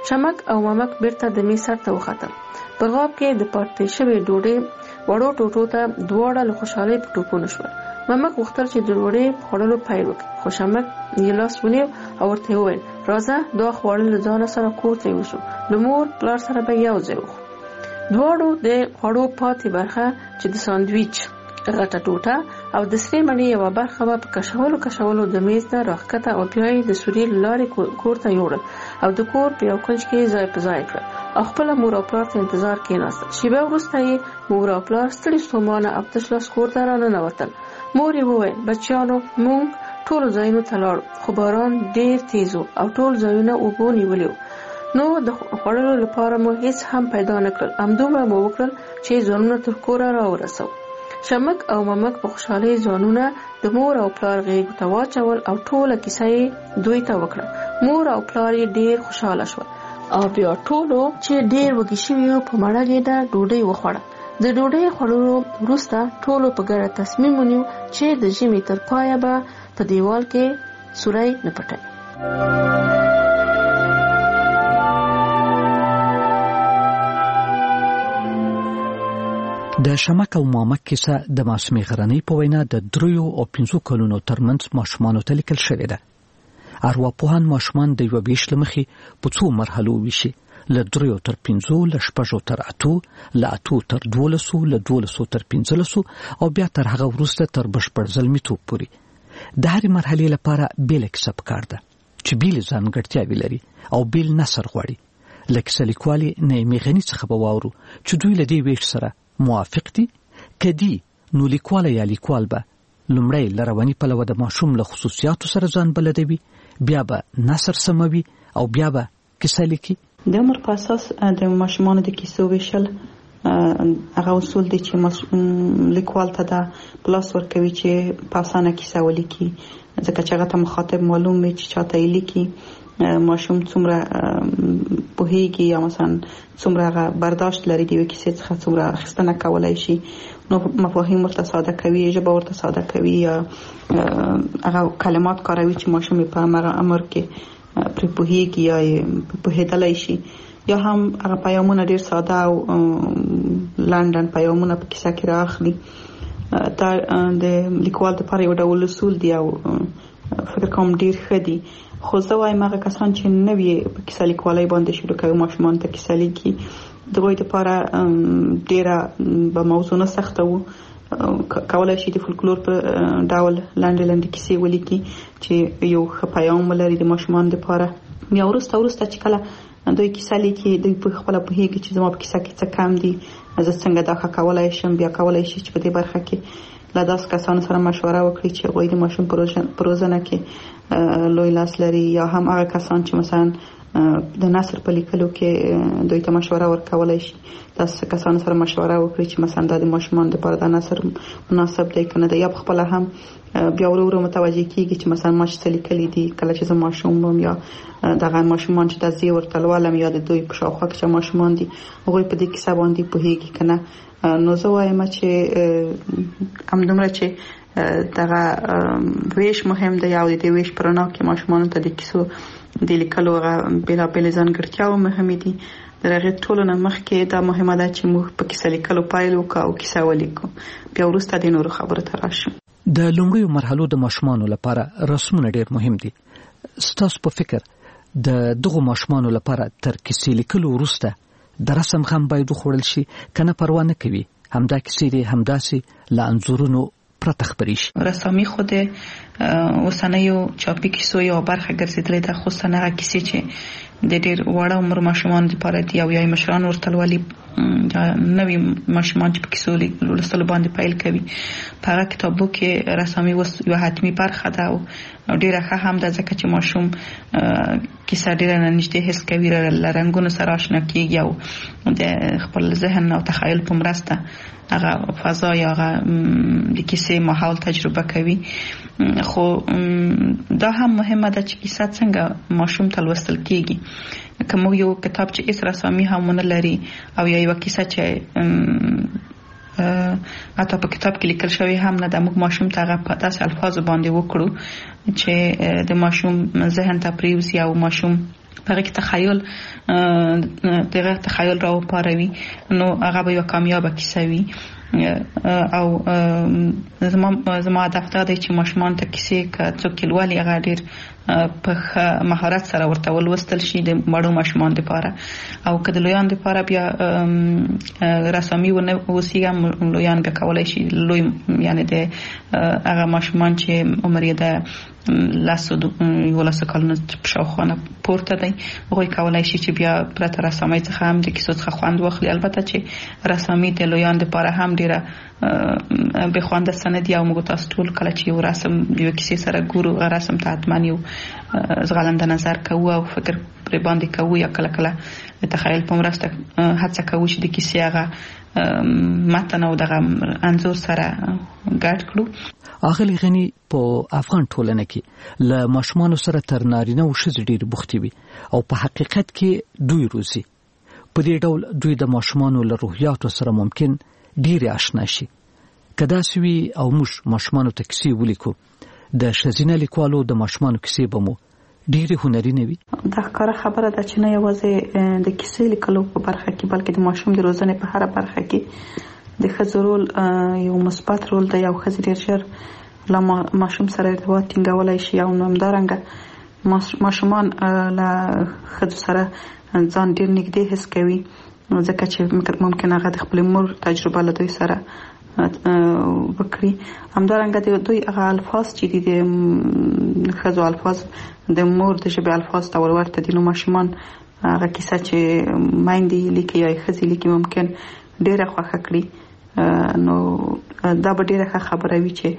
شمک او مامک بیرته د میز سر ته وختل. په غاب کې د پاتې شوې ډوډۍ وړو ټوټو ته دواړه له خوشحالۍ په ټوپونه شول. مامک غوښتل چې د ډوډۍ خوړلو پیل وکړي، خو شمک یې لاس ونیو او ورته وویل راځه دا خواړه له ځانه سره کور ته یوسو، له مور پلار سره به یو ځای وخورو. دواړو د خوړو پاتې برخه چې د ساندویچ غټه ټوټه او د سرې مڼې یوه برخه به په کشولو د میز نه راښکته او بیا یې د سوري له لارې کور ته یوړل او د کور په یو کنج کې ځای په ځای کړل او خپله مور او پلار ته انتظار کېناستل. شیبه وروسته یې مور او پلار ستړي ستومانه او تش لاس کور ته راننوتل. مور یې وویل بچیانو موږ ټولو ځایونو ته لاړو، خو باران ډېر تیز و او ټول ځایونه اوبو نیولي وو، نو د خوړلو لپاره مو هیڅ هم پیدا نه کړل. همدومره مو وکړل چې ځانونه تر کوره راورسو. شمک او مامک په خوشحالۍ ځانونه د مور او پلار غېږو ته واچول او ټوله کیسه یې دوی ته وکړه. مور او پلار یې ډېر خوشحاله شول او بیا ټولو چې ډېر وږي شوي وو په مړه ګېډه ډوډۍ وخوړه. د ډوډۍ خوړلو وروسته ټولو په ګډه تصمیم ونیو چې د ژمي تر پایه به په دیوال کې سوری نه پټوي. د شمک او مامک کیسه د معصومې غرنۍ په وینا د 3 او 5 کلونو ترمنځ ماشومانو ته لیکل شوې ده. ارواپوهان ماشومان د یو بیش لمخې په څو مرحلو ویشي، له 3 تر 5، له 6 تر 8، له 8 تر 12، له 12 تر 15 او بیا تر هغه وروسته تر بشپړ زلمیتوب پورې. د هرې مرحلې لپاره بیل کیسه پکار ده چې بیل ځانګړتیاوې لري او بیل نثر غواړي. له کیسه لیکوالې نعیمې غني څخه به واورو چې دوی له دې ویش سره موافق دي. کدی نو لیکواله یا لیکوال به لومړی له رواني پلوه د ماشوم له خصوصیاتو سره ځان بلدوي، بیا به نثر سموي او بیا به کیسه لیکي. د عمر په اساس د ماشومانو د کیسو ویشل هغه اصول دي چې لیکوال ته دا پلاس ورکوي چې په اسانه کیسه ولیکي، ځکه چې هغه ته مخاطب معلوم وي چې چاته یې لیکي، ماشوم څومره پوهیږي یا مثلا څومره برداشت لري د یوې کیسې څخه، څومره اخیستنه کولی شي، نو مفاهیم ورته ساده کوي، ژبه ورته ساده کوي یا هغه کلمات کاروي چې ماشوم په عمر کې پرې پوهیږي یا پوهېدلی شي، یا هم هغه پیامونه ډېر ساده او لنډ پیامونه په کیسه کې رااخلي. دا د لیکوال لپاره یو ډول اصول دی او فکر کوم ډېر ښه دي. خو زه وایم هغه کسان چې نوي په کیسه لیکوالۍ باندې شروع کوي، ماشومان ته کیسه لیکي، د هغوی لپاره ډېره به موضوع نه سخته وو. کولی شي د فولکلور په ډول لنډې کیسې ولیکي چې یو ښه پیام ولري د ماشومان لپاره. بیا وروسته چې کله دوی کیسه لیکي، دوی په خپله پوهېږي چې زما په کیسه کې څه کم دي، زه څنګه دا ښه کولی شم. بیا کولی شي چې په دې برخه کې له داسې کسانو سره مشوره وکړي چې هغوی د ماشوم په روزنه کې لوی لاس لري، یا هم هغه کسان چې مثلا د نثر په لیکلو کې دوی ته مشوره ورکولی شي، داسې کسانو سره مشوره وکړي چې مثلا دا د ماشومان لپاره دا نثر مناسب دی که نه دی، یا په خپله هم بیا ورو متوجه کېږي چې مثلا ما چې څه لیکلي دي کله چې زه ماشوم وم، یا دغه ماشومان چې دا زه یې ورته لولم یا د دوی په شاوخوا کې چې ماشومان دي هغوی په دې کیسه باندې پوهېږي که نه. نو زه وایم چې همدومره چې دغه ویش مهم دی او د دې ویش په رڼا کې ماشومانو ته د کیسو د لیکلو هغه بېلابېلې ځانګړتیاوې مهمې دي. د هغې ټولو نه مخکې دا مهمه ده چې موږ په کیسه لیکلو پیل وکړو او کیسه ولیکو، بیا وروسته د نورو خبرو ته راشو. د لومړیو مرحلو د ماشومانو لپاره رسمونه ډېر مهم دي. ستاسو په فکر د دغو ماشومانو لپاره تر کیسې لیکلو وروسته د رسم هم باید وخوړل شي که نه پروا نه کوي همدا کیسې دي همداسې له انځورونو پرته خپرې شي؟ رسامي خو د اوسنیو چاپي کیسو یوه برخه ګرځېدلې ده، خصوصا هغه کیسې چې د ډېر واړه عمر ماشومانو لپاره دي او یا مشران ورته لولي، نوي ماشومان چې په کیسو لوستلو باندې پیل کوي. په هغه کتابو کې رسامي یوه حتمي برخه ده او ډېره ښه هم ده، ځکه چې ماشوم کیسه ډېره نږدې حس کوي، له رنګونو سره آشنا کېږي او د خپل ذهن او تخیل په مرسته هغه فضا یا هغه د کیسې ماحول تجربه کوي. خو دا هم مهمه ده چې کیسه څنګه ماشوم ته لوستل کېږي. که موږ یو کتاب چې هېڅ رسامي هم ونه لري او یا یوه کیسه چې حتی په کتاب کې لیکل شوی هم نه ده، موږ ماشوم ته هغه په داسې الفاظو باندې وکړو چې د ماشوم ذهن ته پرېوځي او ماشوم هغه کې تخیل دغه تخیل راو پاروي نو هغه به یو کامیاب کیسه وي او زما دفتر دی چې ماشومان ته کیسې څوک لولي هغه ډیر په مهارت سره ورته ولوستل شي د مړو ماشومان لپاره او کله لویان لپاره بیا رسمي ونه وسیګه لویان به کولای شي لوی یعنی د هغه ماشومان چې عمر یې د لاسو ولاسو کلونه شاوخونه پورته دی هغه کولای شي چې بیا پرته رسمي څخه هم د کیسو څخه خوند واخلي البته چې رسمي د لویان لپاره هم ډیره به خوند سند یا موږ تاسو ټول کله چې یو رسم یو کیسې سره ګورو رسم ته اتمنی او زغلنده نظر کوو او فکر پر باندې کوو یا کله کله تخیل په مرسته هڅه کوو چې د کیسې هغه متن او دغه انځور سره ګډ کړو. اغلی غنی په افغان ټولنه کې له ماشومان سره تر نارینه او ښځې ډېر بوختي وي او په حقیقت کې دوی روزي په دې ډول دوی د ماشومان له روحیاتو سره ممکن ډېر آشنا شي. کدا سوي او ماشومان ته کیسې ولیکو د شزینه لیکوالو د ماشومان کیسې بمو ډېر هنري نه وي. دا ښکاره خبره ده چې نه یوازې د کیسې لیکلو په برخه کې بلکې د ماشوم د روزنې په هر برخه کې د ښځو رول یو مثبت رول دی. یو ښځه ډېر ژر له ماشوم سره ارتباط ټینګولی شي او همدارنګه ماشومان له ښځو سره ځان ډېر نږدې حس کوي ځکه چې ممکن هغه د خپل مور تجربه له دوی سره وکړي. همدارنګه دوی هغه الفاظ چې دي د ښځو الفاظ د مور د ژبې الفاظ ته ورته دي نو ماشومان هغه کیسه چې میندې لیکي یا ښځې لیکي ممکن ډېره خوښه کړي. نو دا به ډېره ښه خبره وي چې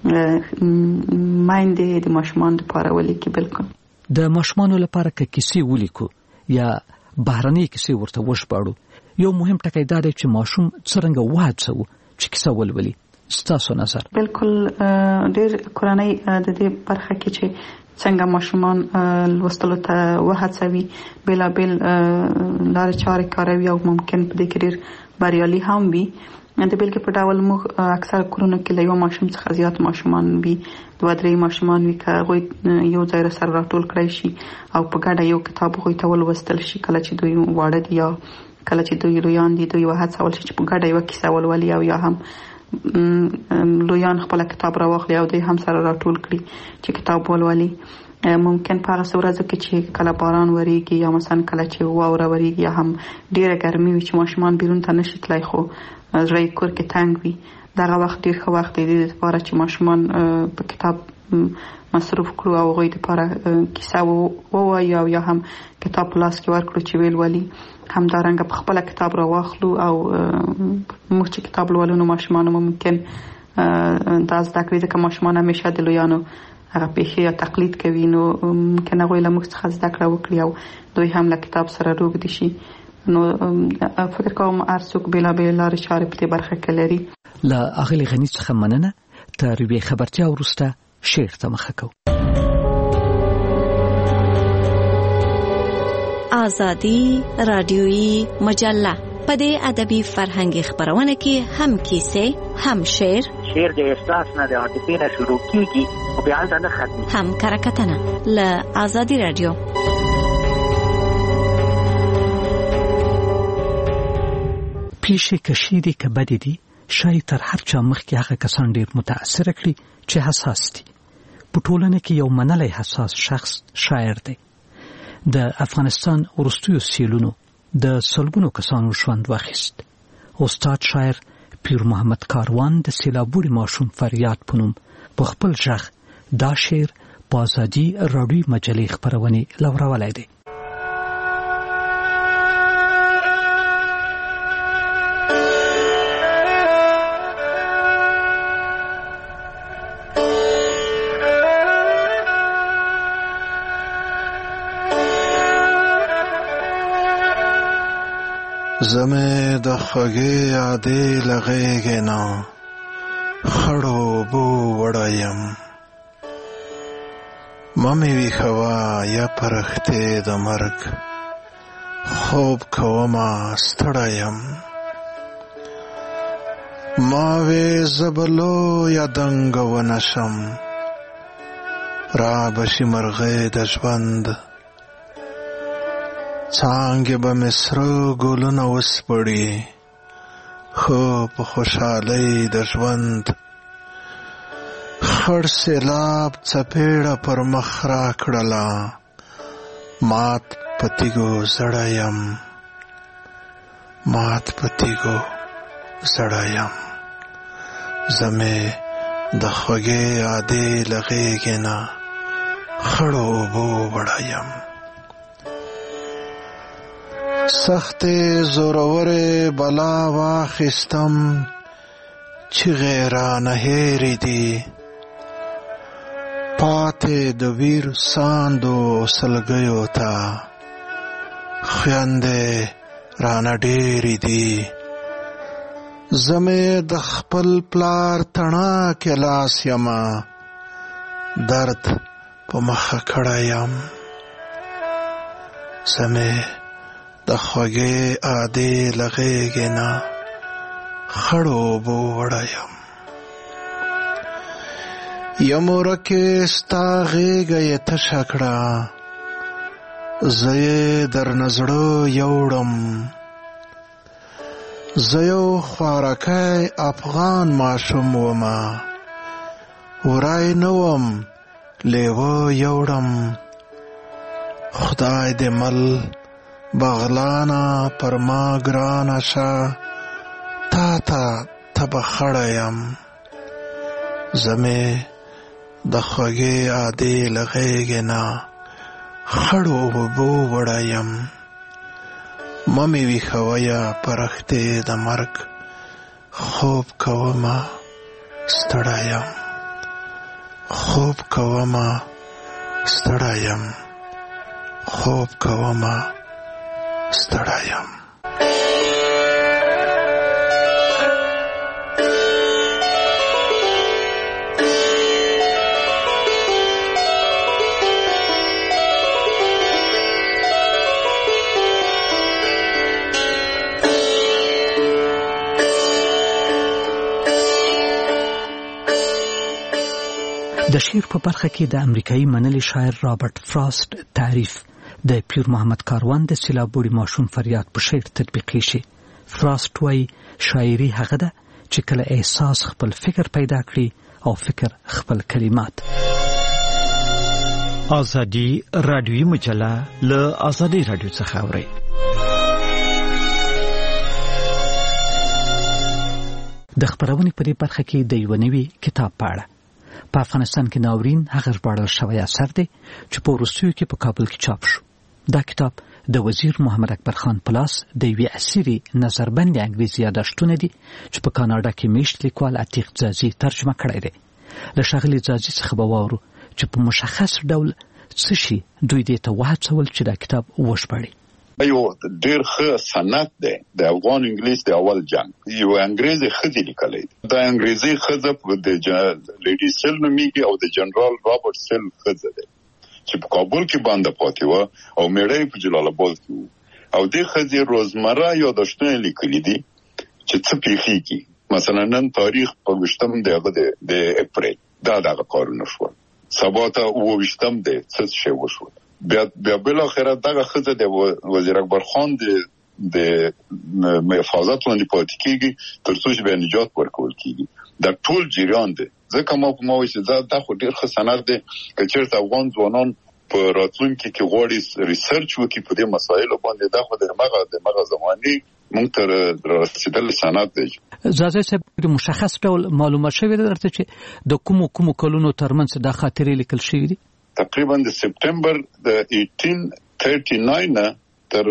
میندې د ماشومان لپاره ولیکي. بالکل د ماشومان لپاره کیسې ولیکو یا بهرنۍ کیسې ورته وشپاړو یو مهم ټکی دا دی چې ماشوم څرنګه وهڅو چې کیسه ولولي. ستاسو نظر؟ بالکل ډېر کورنۍ د دې برخه کې چې څنګه ماشومان لوستلو ته وهڅوي بېلابېل لارې چارې کاروي او ممکن په دې کې ډېر بریالي هم وي. د بلکې په ډول موږ اکثر کورونو کې له یو ماشوم څخه زیات ماشومان وي 2-3 ماشومان وي که هغوی یو ځای سره راټول کړی شي او په ګډه یو کتاب هغوی ته ولوستل شي کله چې دوی واړه دي یا کله چې دوی لویان دي دوی وهڅول شي چې په ګډه یو کیسه ولولي او یا هم لویان خپل کتاب راواخلي او دوی هم سره راټول کړي چې کتاب ولولي. ممکن په هغه ورځو کې چې کله باران وریږي یا مثلا کله چې واوره وریږي یا هم ډیره ګرمي وي چې ماشومان بیرون ته نشي تلای خو زړه کور کې تنګ وي دغه وخت ډیر ښه وخت دی لپاره چې ماشومان په کتاب مصروف کړو او غوښتي لپاره کیسه ووایي او یا هم کتاب لاس کې ورکړو چې ویل ولي همدارنګه په خپل کتاب راواخلو او موږ چې کتاب لولو نو ماشومان ممکن دا زده کړي ځکه ماشومان همیشه د لویانو هغه پیښې یا تقلید کوي نو ممکن هغه له موږ څخه زده کړه وکړي او دوی هم له کتاب سره روږدي شي. نو فکر کوم ارڅوک بېلابېل لارې چارې په دې برخه کې لري. له اغلې غني څخه مننه. تر یوې خبرتیا وروسته شعر ته مخه کوو. آزادی رادیویی مجله په دې ادبي فرهنګي خبرونه کې هم کیسې هم شعر د احساس نه د عاطفې نه شروع کیږي او بیا نه ختمي هم کرکټنه له آزادی رادیو. پیښې کشي دي که بدې دي شاید تر هر چا مخکې هغه کسان ډېر متاثر کړي چې حساس دي. په ټولنه کې یو منلی حساس شخص شاعر دی. د افغانستان وروستیو سیلونو د سلګونو کسانو ژوند واخیست. استاد شاعر پیر محمد کاروان د سیلابوري ماشوم فریاد په نوم په خپل ژغ دا شعر په آزادي راډیو مجلې خپرونې لورولی دی. زمه د خوږې یادې لغېږې نه خړو بو وړایم ممې ویښوه یا پرختې د مرګ خوب کومه ستړی یم ما وې زبلو یا دنګ ونشم را بشي مرغې د ژوند څانګې به مصره ګلونه وسپړي خو په خوشحالۍ د ژوند خړ سیلاب څپېړه پر مخ را کړله مات په تیږو زړه یم مات په تیږو زړه یم زمې د خوږې عادې له غېږې نه خړو اوبو وړه یم سختې زورورې بلا واخیستم چیغې رانه هېرې دي پاتې د ویر ساندو سلګیو ته خویندې رانه ډېرې دي زمې د خپل پلار تڼاکې لاس یمه درد په مخه کړی یم زمې د خوږې عادې له غېږې نه خړو اوبو وړه یم یمورکې ستا غېږه یې تشه کړه زه یې درنه زړه یوړم زه یو خوارکی افغان ماشوم ومه وری نه وم لیوه یوړم خدای دې مل بغلانا پر ما ګرانه شه تا ته تبه خړه یم زمې د خوږې عادې له غېږې نه خړو اوبو وړه یم مه مې ویښویه پرښتې د مرګ خوب کومه ستړی یم خوب کومه ستړی یم خوب کومه ستړی یم د شعر په برخه کې د امریکایي منلي شاعر رابرټ فراسټ تعریف د پیر محمد کاروان د سیلابوړي ماشوم فریاد په شعر تطبیقي شي. فراسټ وایي شاعري هغه ده چې کله احساس خپل فکر پیدا کړي او فکر خپل کلمات. ازادي رادیوي مجله له ازادي رادیو څخه اوري. د خبرونې په دې برخه کې د یو نوي کتاب په اړه په افغانستان کې ناورین هغه ژباړل شوی اثر دی چې په وروستیو کې په کابل کې چاپ شو. دا کتاب د وزیر محمد اکبر خان پلاس د یوې عصري نظربند انګریزي یادښتونه دي چې په کاناډا کې میشت لیکوال عتیق ځاځي ترجمه کړی دی. له ښاغلي ځاځي څخه به واورو چې په مشخص ډول څه شي دوی دې ته وهڅول چې دا کتاب وژباړي. یو ډېر ښه سند دی د افغان انګلیس د اول جنگ یو انګریزي ښځې لیکلی دا انګریزي ښځه د لیډي سیل نومیږي او د جنرال رابرټ سیل ښځه دی چې په کابل کې باندې پاتې وه او میړه په جلال آباد کې و او دې ښځې روزمره یادښتونه لیکلي دي چې څه پیښیږي مثلا نن تاریخ په 20 د اپریل دغه کارونه شول سبا ته 28 دی څه شی وشول بیا بالاخره دغه ښځه د وزیر اکبر خان د حفاظت لاندې پاتې کېږي تر څو چې بیا نجات ورکول کېږي دا ټول جریان دی ځکه ما وایي چې دا خو ډېر ښه سند دی که چېرته افغان ځوانان په راتلونکي کې غواړي ریسرچ وکړي په دې مسایلو باندې دا خو د هغه زمانې موږ ته رسېدلی سند دی. ځاځی صاحب د مشخص ډول معلومات شوي ده درته چې د کومو کلونو ترمنځ دا خاطرې لیکل شوي دي؟ تقریبا د سپتمبر د 1839 نه تر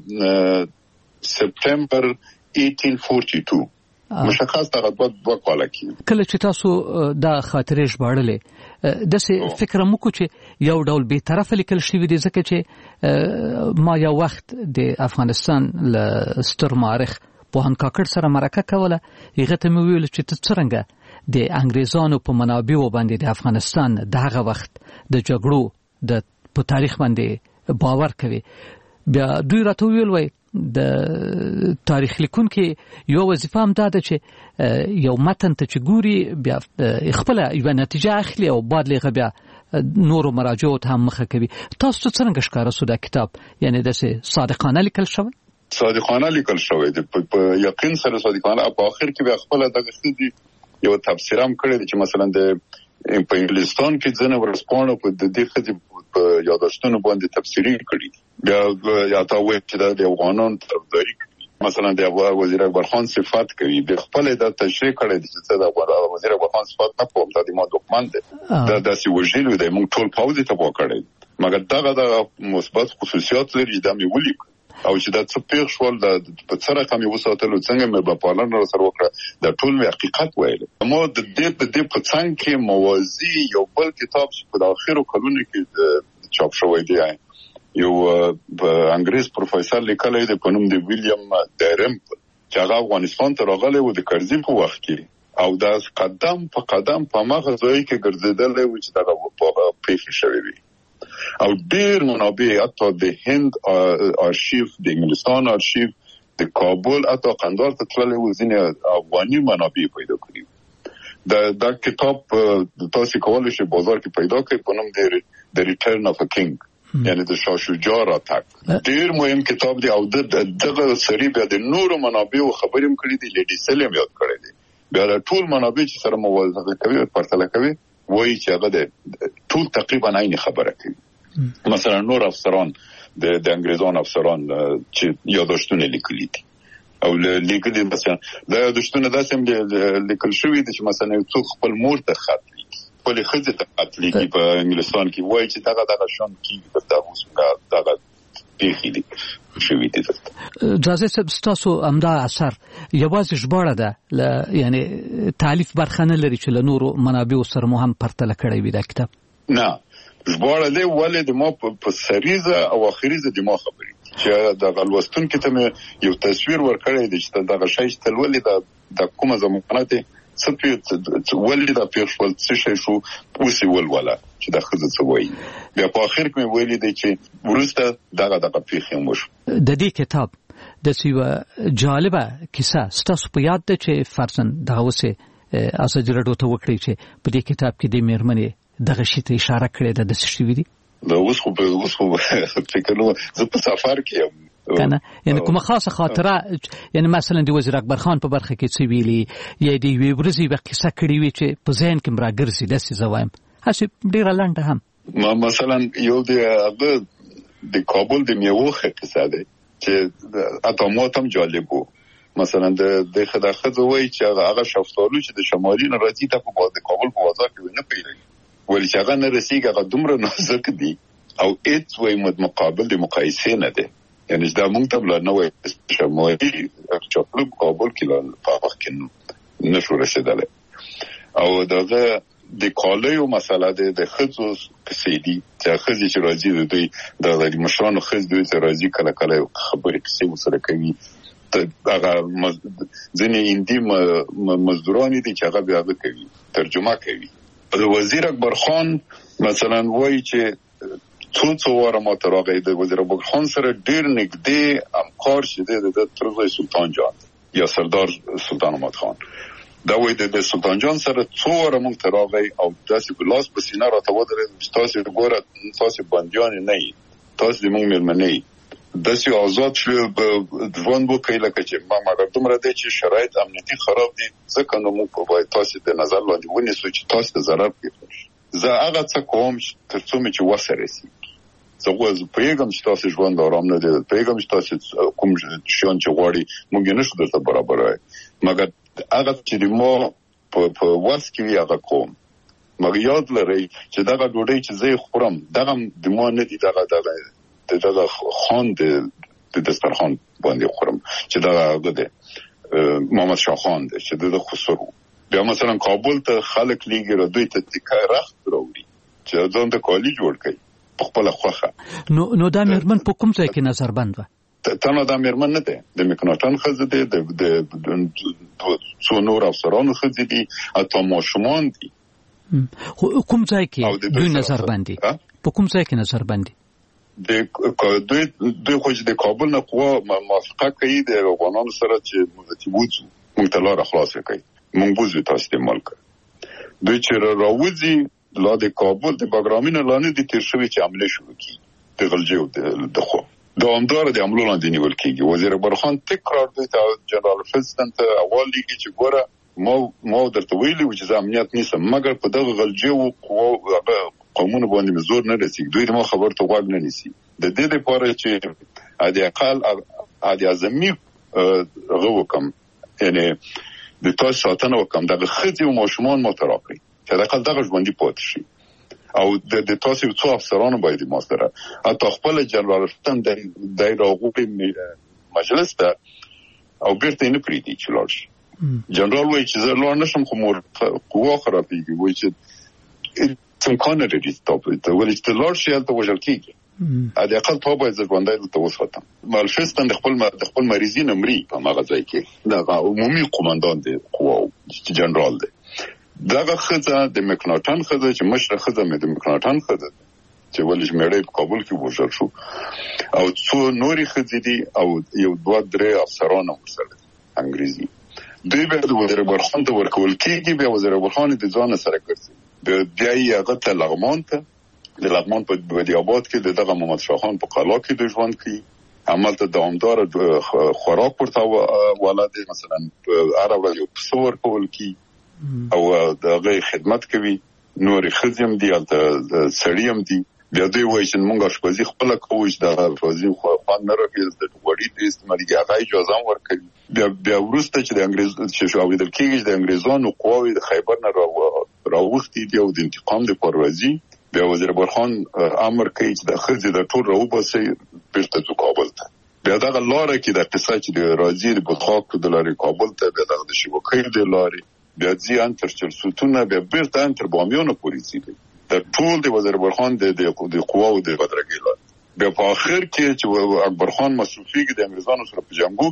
سپتمبر 1842 مشخص دغه دوه کاله کې. کله چې تاسو دا خاطرې ژباړلې داسې فکر مو کو چې یو ډول بې طرفه لیکل شوي دي ځکه چې ما یو وخت د افغانستان له ستر مورخ پوهاند کاکړ سره مرکه کوله هغه ته مې ویل چې ته څرنګه د انګریزانو په منابعو باندې د افغانستان دغه وخت د جګړو په تاریخ باندې باور کوي. بیا دوی راته ویل وای د تاریخ لیکونکي یو وظیفه هم دا ده چې یو متن ته چې ګوري بیا خپل یو نتیجه اخلي او بعد لغه بیا نورو مراجعو ته مخه کوي. تاسو څنګه ښکارا سو دا کتاب یعنی د صادقانه لیکل شوی؟ صادقانه لیکل شوی دی په یقین سره صادقانه. په اخر کې به خپل دغه څه یو تفسیر هم کړی دی چې مثلا د په انګلستان کې ځنه ورسپانو په دې خدي په یاداشتونو باندې تفسیری کړی بیا یا تا وایي چې د افغانان طرفداري مثلا د وزیر اکبر خان صفات کوي د خپل د تشریح کړی دی چې د وزیر اکبر خان صفات نه کوم د ما ډاکومنت دی د سیوجلو د موږ ټول پاوزي ته وکړی مګر دغه مثبت خصوصیات لري د مې ولیک او چې دا څه پیښ شول د په څه رقم یو ساتلو څنګه مې په پالن سره وکړه د ټول مې حقیقت ویل. مو د دې په څنګه کې موازی یو بل کتاب چې په اخرو کلونو کې چاپ شوی دی یو انګریز پروفیسور لیکلی دی په نوم د ویلیام ډایرم چې هغه افغانستان ته راغلی و د کرزي په وخت کې او دا قدم په قدم په مغه ځای کې ګرځېدلی و چې دا پیښ شوی وي او ډیر منابع حتی د هند آرشیف د انګلستان آرشیف د کابل حتی قندهار ته تللی و ځینې افغاني منابع پیدا کړي. دا کتاب تاسو کولی شئ بازار کې پیدا کړئ په نوم د ریټرن اف ا کینګ یعنی د شاه شجاع راتګ. ډیر مهم کتاب دی او دغه سری بیا د نورو منابعو خبرې هم کړې دي لیډي سلیم یاد کړی دی بیا ټول منابع چې سره موازنه کوي او پرتله کوي وایي چې هغه د ټول تقریبا عین خبره کوي. مثلا نور افسران د انګریزان افسران چې یاداشتونه لیکلي دي او لیکلي مثلا دا یاداشتونه داسې لیکل شوي دي چې مثلا یو څوک خپل مور ته خط لیکي خپل ښځې ته خط لیکي په انګلستان کې وایي چې دغه شان کېږي پر دغه اوس دغه پیښې دي شوي دي. جازه صاحب ستاسو همدا اثر یوازې ژباړه ده یعنی تالیف برخه نه لري چې له نورو منابعو سره مو هم پرتله کړی وي دا کتاب؟ نه ژباړه دی ولې د ما په سریزه او اخریزه د ما خبرې چې د لوستونکو ته یو تصویر ورکړی دی چې دغه شی چې ولې د کومه زمانه دی څه ولې د پیښول څه شي شو اوسې ولوله چې د خزه څه وایي بیا په اخر کې مې ویلي دی چې ورسته دغه پیښې مو شو. د دې کتاب د سیوه جالبه کیسه ستاسو په یاد ده چې فرضاً دغه وسه اساس جوړو ته وکړي چې په دې کتاب کې د میرمنې دغه شی ته اشاره کړې ده د څه وی دي؟ دا اوس خو فکر نو زه په سفر کې یم کنه یعنی کومه خاصه خاطره یعنی مثلا د وزیر اکبر خان په برخه کې څه ویلي یا دی وی ورزي به قصه کړی وي چې په ذهن کې مرا ګرځي د څه زوایم هڅه ډیره لنډه هم مثلا یو د کابل د میوخه قصه ده چې اتمات هم جالب وو. مثلا د خدای وای چې هغه شفتالو چې د شمالي نه راځي ته په د کابل په بازار کې نه پیږي ولې چې هغه نه رسیږي هغه دومره نازک دي او هیڅ وای مقابل د مقایسه نه ده یعنی دا مونږ ته بل نه وای شمالي چې په کابل کې په وخت کې نشو رسیدل او دغه د کالیو مسله د خزو کسيدي چې خزي چې راځي دوی د مشرانو خز دوی چې راځي کله کله خبرې کسي وسره کوي هغه ځینې هندي مزدوران دي چې هغه بیا کوي ترجمه کوي. د وزیر اکبر خان مثلا وایي چې څو واره ما ته راغی د وزیر اکبر خان سره ډیر نږدې همکار شوی د ترغی سلطان جان یا سردار سلطان احمد خان دا وایي د سلطان جان سره څو واره مونږ ته راغی او داسې په لاس په سینه راته ودرېد چې تاسو ګوره تاسو بندیان نه یې تاسو د مونږ مېلمانه یې داسې آزاد شو ژوند وکړئ لکه چې مګر دومره دی چې شرایط امنیتي خراب دي ځکه نو موږ باید تاسو د نظر لاندې ونیسو چې تاسو ته ضرر پیښ زه هغه څه کوم تر څو مې چې وسه رسېږي زه پوهېږم چې تاسو ژوند ارام نه دی پوهېږم چې تاسو کوم شیان چې غواړئ موږ یې نشو درته برابروی مګر هغه چې ما په وس کې وي هغه کوم مګر یاد لرئ چې دغه ډوډۍ چې زه یې خورم دغه د ما نه دي دغه خان د دسترخوان باندې خورم چې دا د محمد شاه خان دی چې د خسرو بیا مثلا کابل ته خلک لیږي را دوی ته تکای رخت راوړي چې ځان ته کالی جوړ کړي په خپله خوښه نو دا میرمن په کوم ځای کې نظربند وه؟ تنها دا میرمن نه دی د مکناټن ښځه دی د څو نور افسرانو ښځې دي حتی ماشومان دي. کوم ځای کې دوی نظربند دي؟ په کوم ځای کې نظربند دي؟ دوی خو چې د کابل نه قوا موافقه کوي د افغانانو سره چې موږ وځو موږ ته لاره خلاصه کوي موږ وځو تاسو د ملک دوی چې راوځي لا د کابل د باګرامین لاندې د تیر شوی چې عمله شروع کی د غلجیو د خو دوامدار د عملو لاندې نیول کیږي. وزیر برخان تکرار دوی ته جنرال فلسطین ته اول لیږي چې ګوره ما درته ویلي و چې زه امنیت نیسم، مګر په دغه غلجیو قومونو باندې مې زور نه رسېږي، دوی د ما خبر ته غوږ نه نیسي. د دې لپاره چې د اقل عادي اعظمي هغه وکم، یعنی د تاسو ساتنه وکم، دغه ښځې او ماشومان ما ته راکړي چې د اقل دغه ژوندي پاتې شي. او د تاسو څو افسرانو باید ما سره حتی خپل جنرال فلسطین د راغوري مجلس ته او بیرته نه پریدي چې لاړ شي. جنرال وایي چې زه لاړ نشم خو مور قوا خرابېږي، وایي چې څنګه نه لري ستاپل ته ولې چې لاړ شي هلته وژل کېږي. د اقل ته باید زه ژوندی دلته وساتم. فلسطین د خپل مریضین مري په هغه ځای کې د عمومي قومندان دی قواو جنرال دی. دغه ښځه د مکناټن ښځه چې مشره ښځه مې د مکناټن ښځه چې ولې مېړی په کابل کې وژل شو، او څو نورې ښځې دي او یو دوه درې افسران هم ورسره دي انګریزي. دوی بیا د وزیر برخان ته ورکول کېږي، بیا وزیر برخان د ځان سره ګرځي، بیا یې هغه ته لغمان ته د لغمان په بدیاباد کې د دغه محمد شاه خان په قلا کې د ژوند کوي. همالته دوامدار خوراک ورته ولادي، مثلا هره ورځ یو پسه ورکول کېږي او دغه خدمت کوي. نور خزم دي الته سړی هم دي. بیا دوی وایي چې موږ اشپزي خپل کوو، چې د اشپزي خوان نه راګي د وړي د استعمالي هغه اجازه ورکړي. بیا وروسته چې د انګريز چې شو اوریدل کېږي د انګريزانو قواوی د خیبر نه راوختي دي او د انتقام د پروازي. بیا وزیر برخان امر کوي چې د خزې د ټول راوباسي بیرته تو کابل ته. بیا دغه لاره کې د قصه چې د راځي د بوتخاک د لارې کابل ته، بیا دغه د شبکې د لارې بیا ځي انتر چرسوتونه، بیا بیرته انتر بامیانو پورې ځي. د ټول د وزیر برخان د قواو د بدرګۍ لاره. بیا په آخر کې چې اکبر خان مصروفیږي د انګریزانو سره په جنګو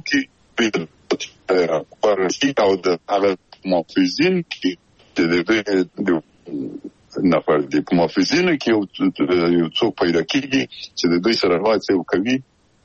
کې پرسي او د هغه محافظین کې د نفر د محافظینو کې یو څوک پیدا کېږي چې د دوی سره راځي او کوي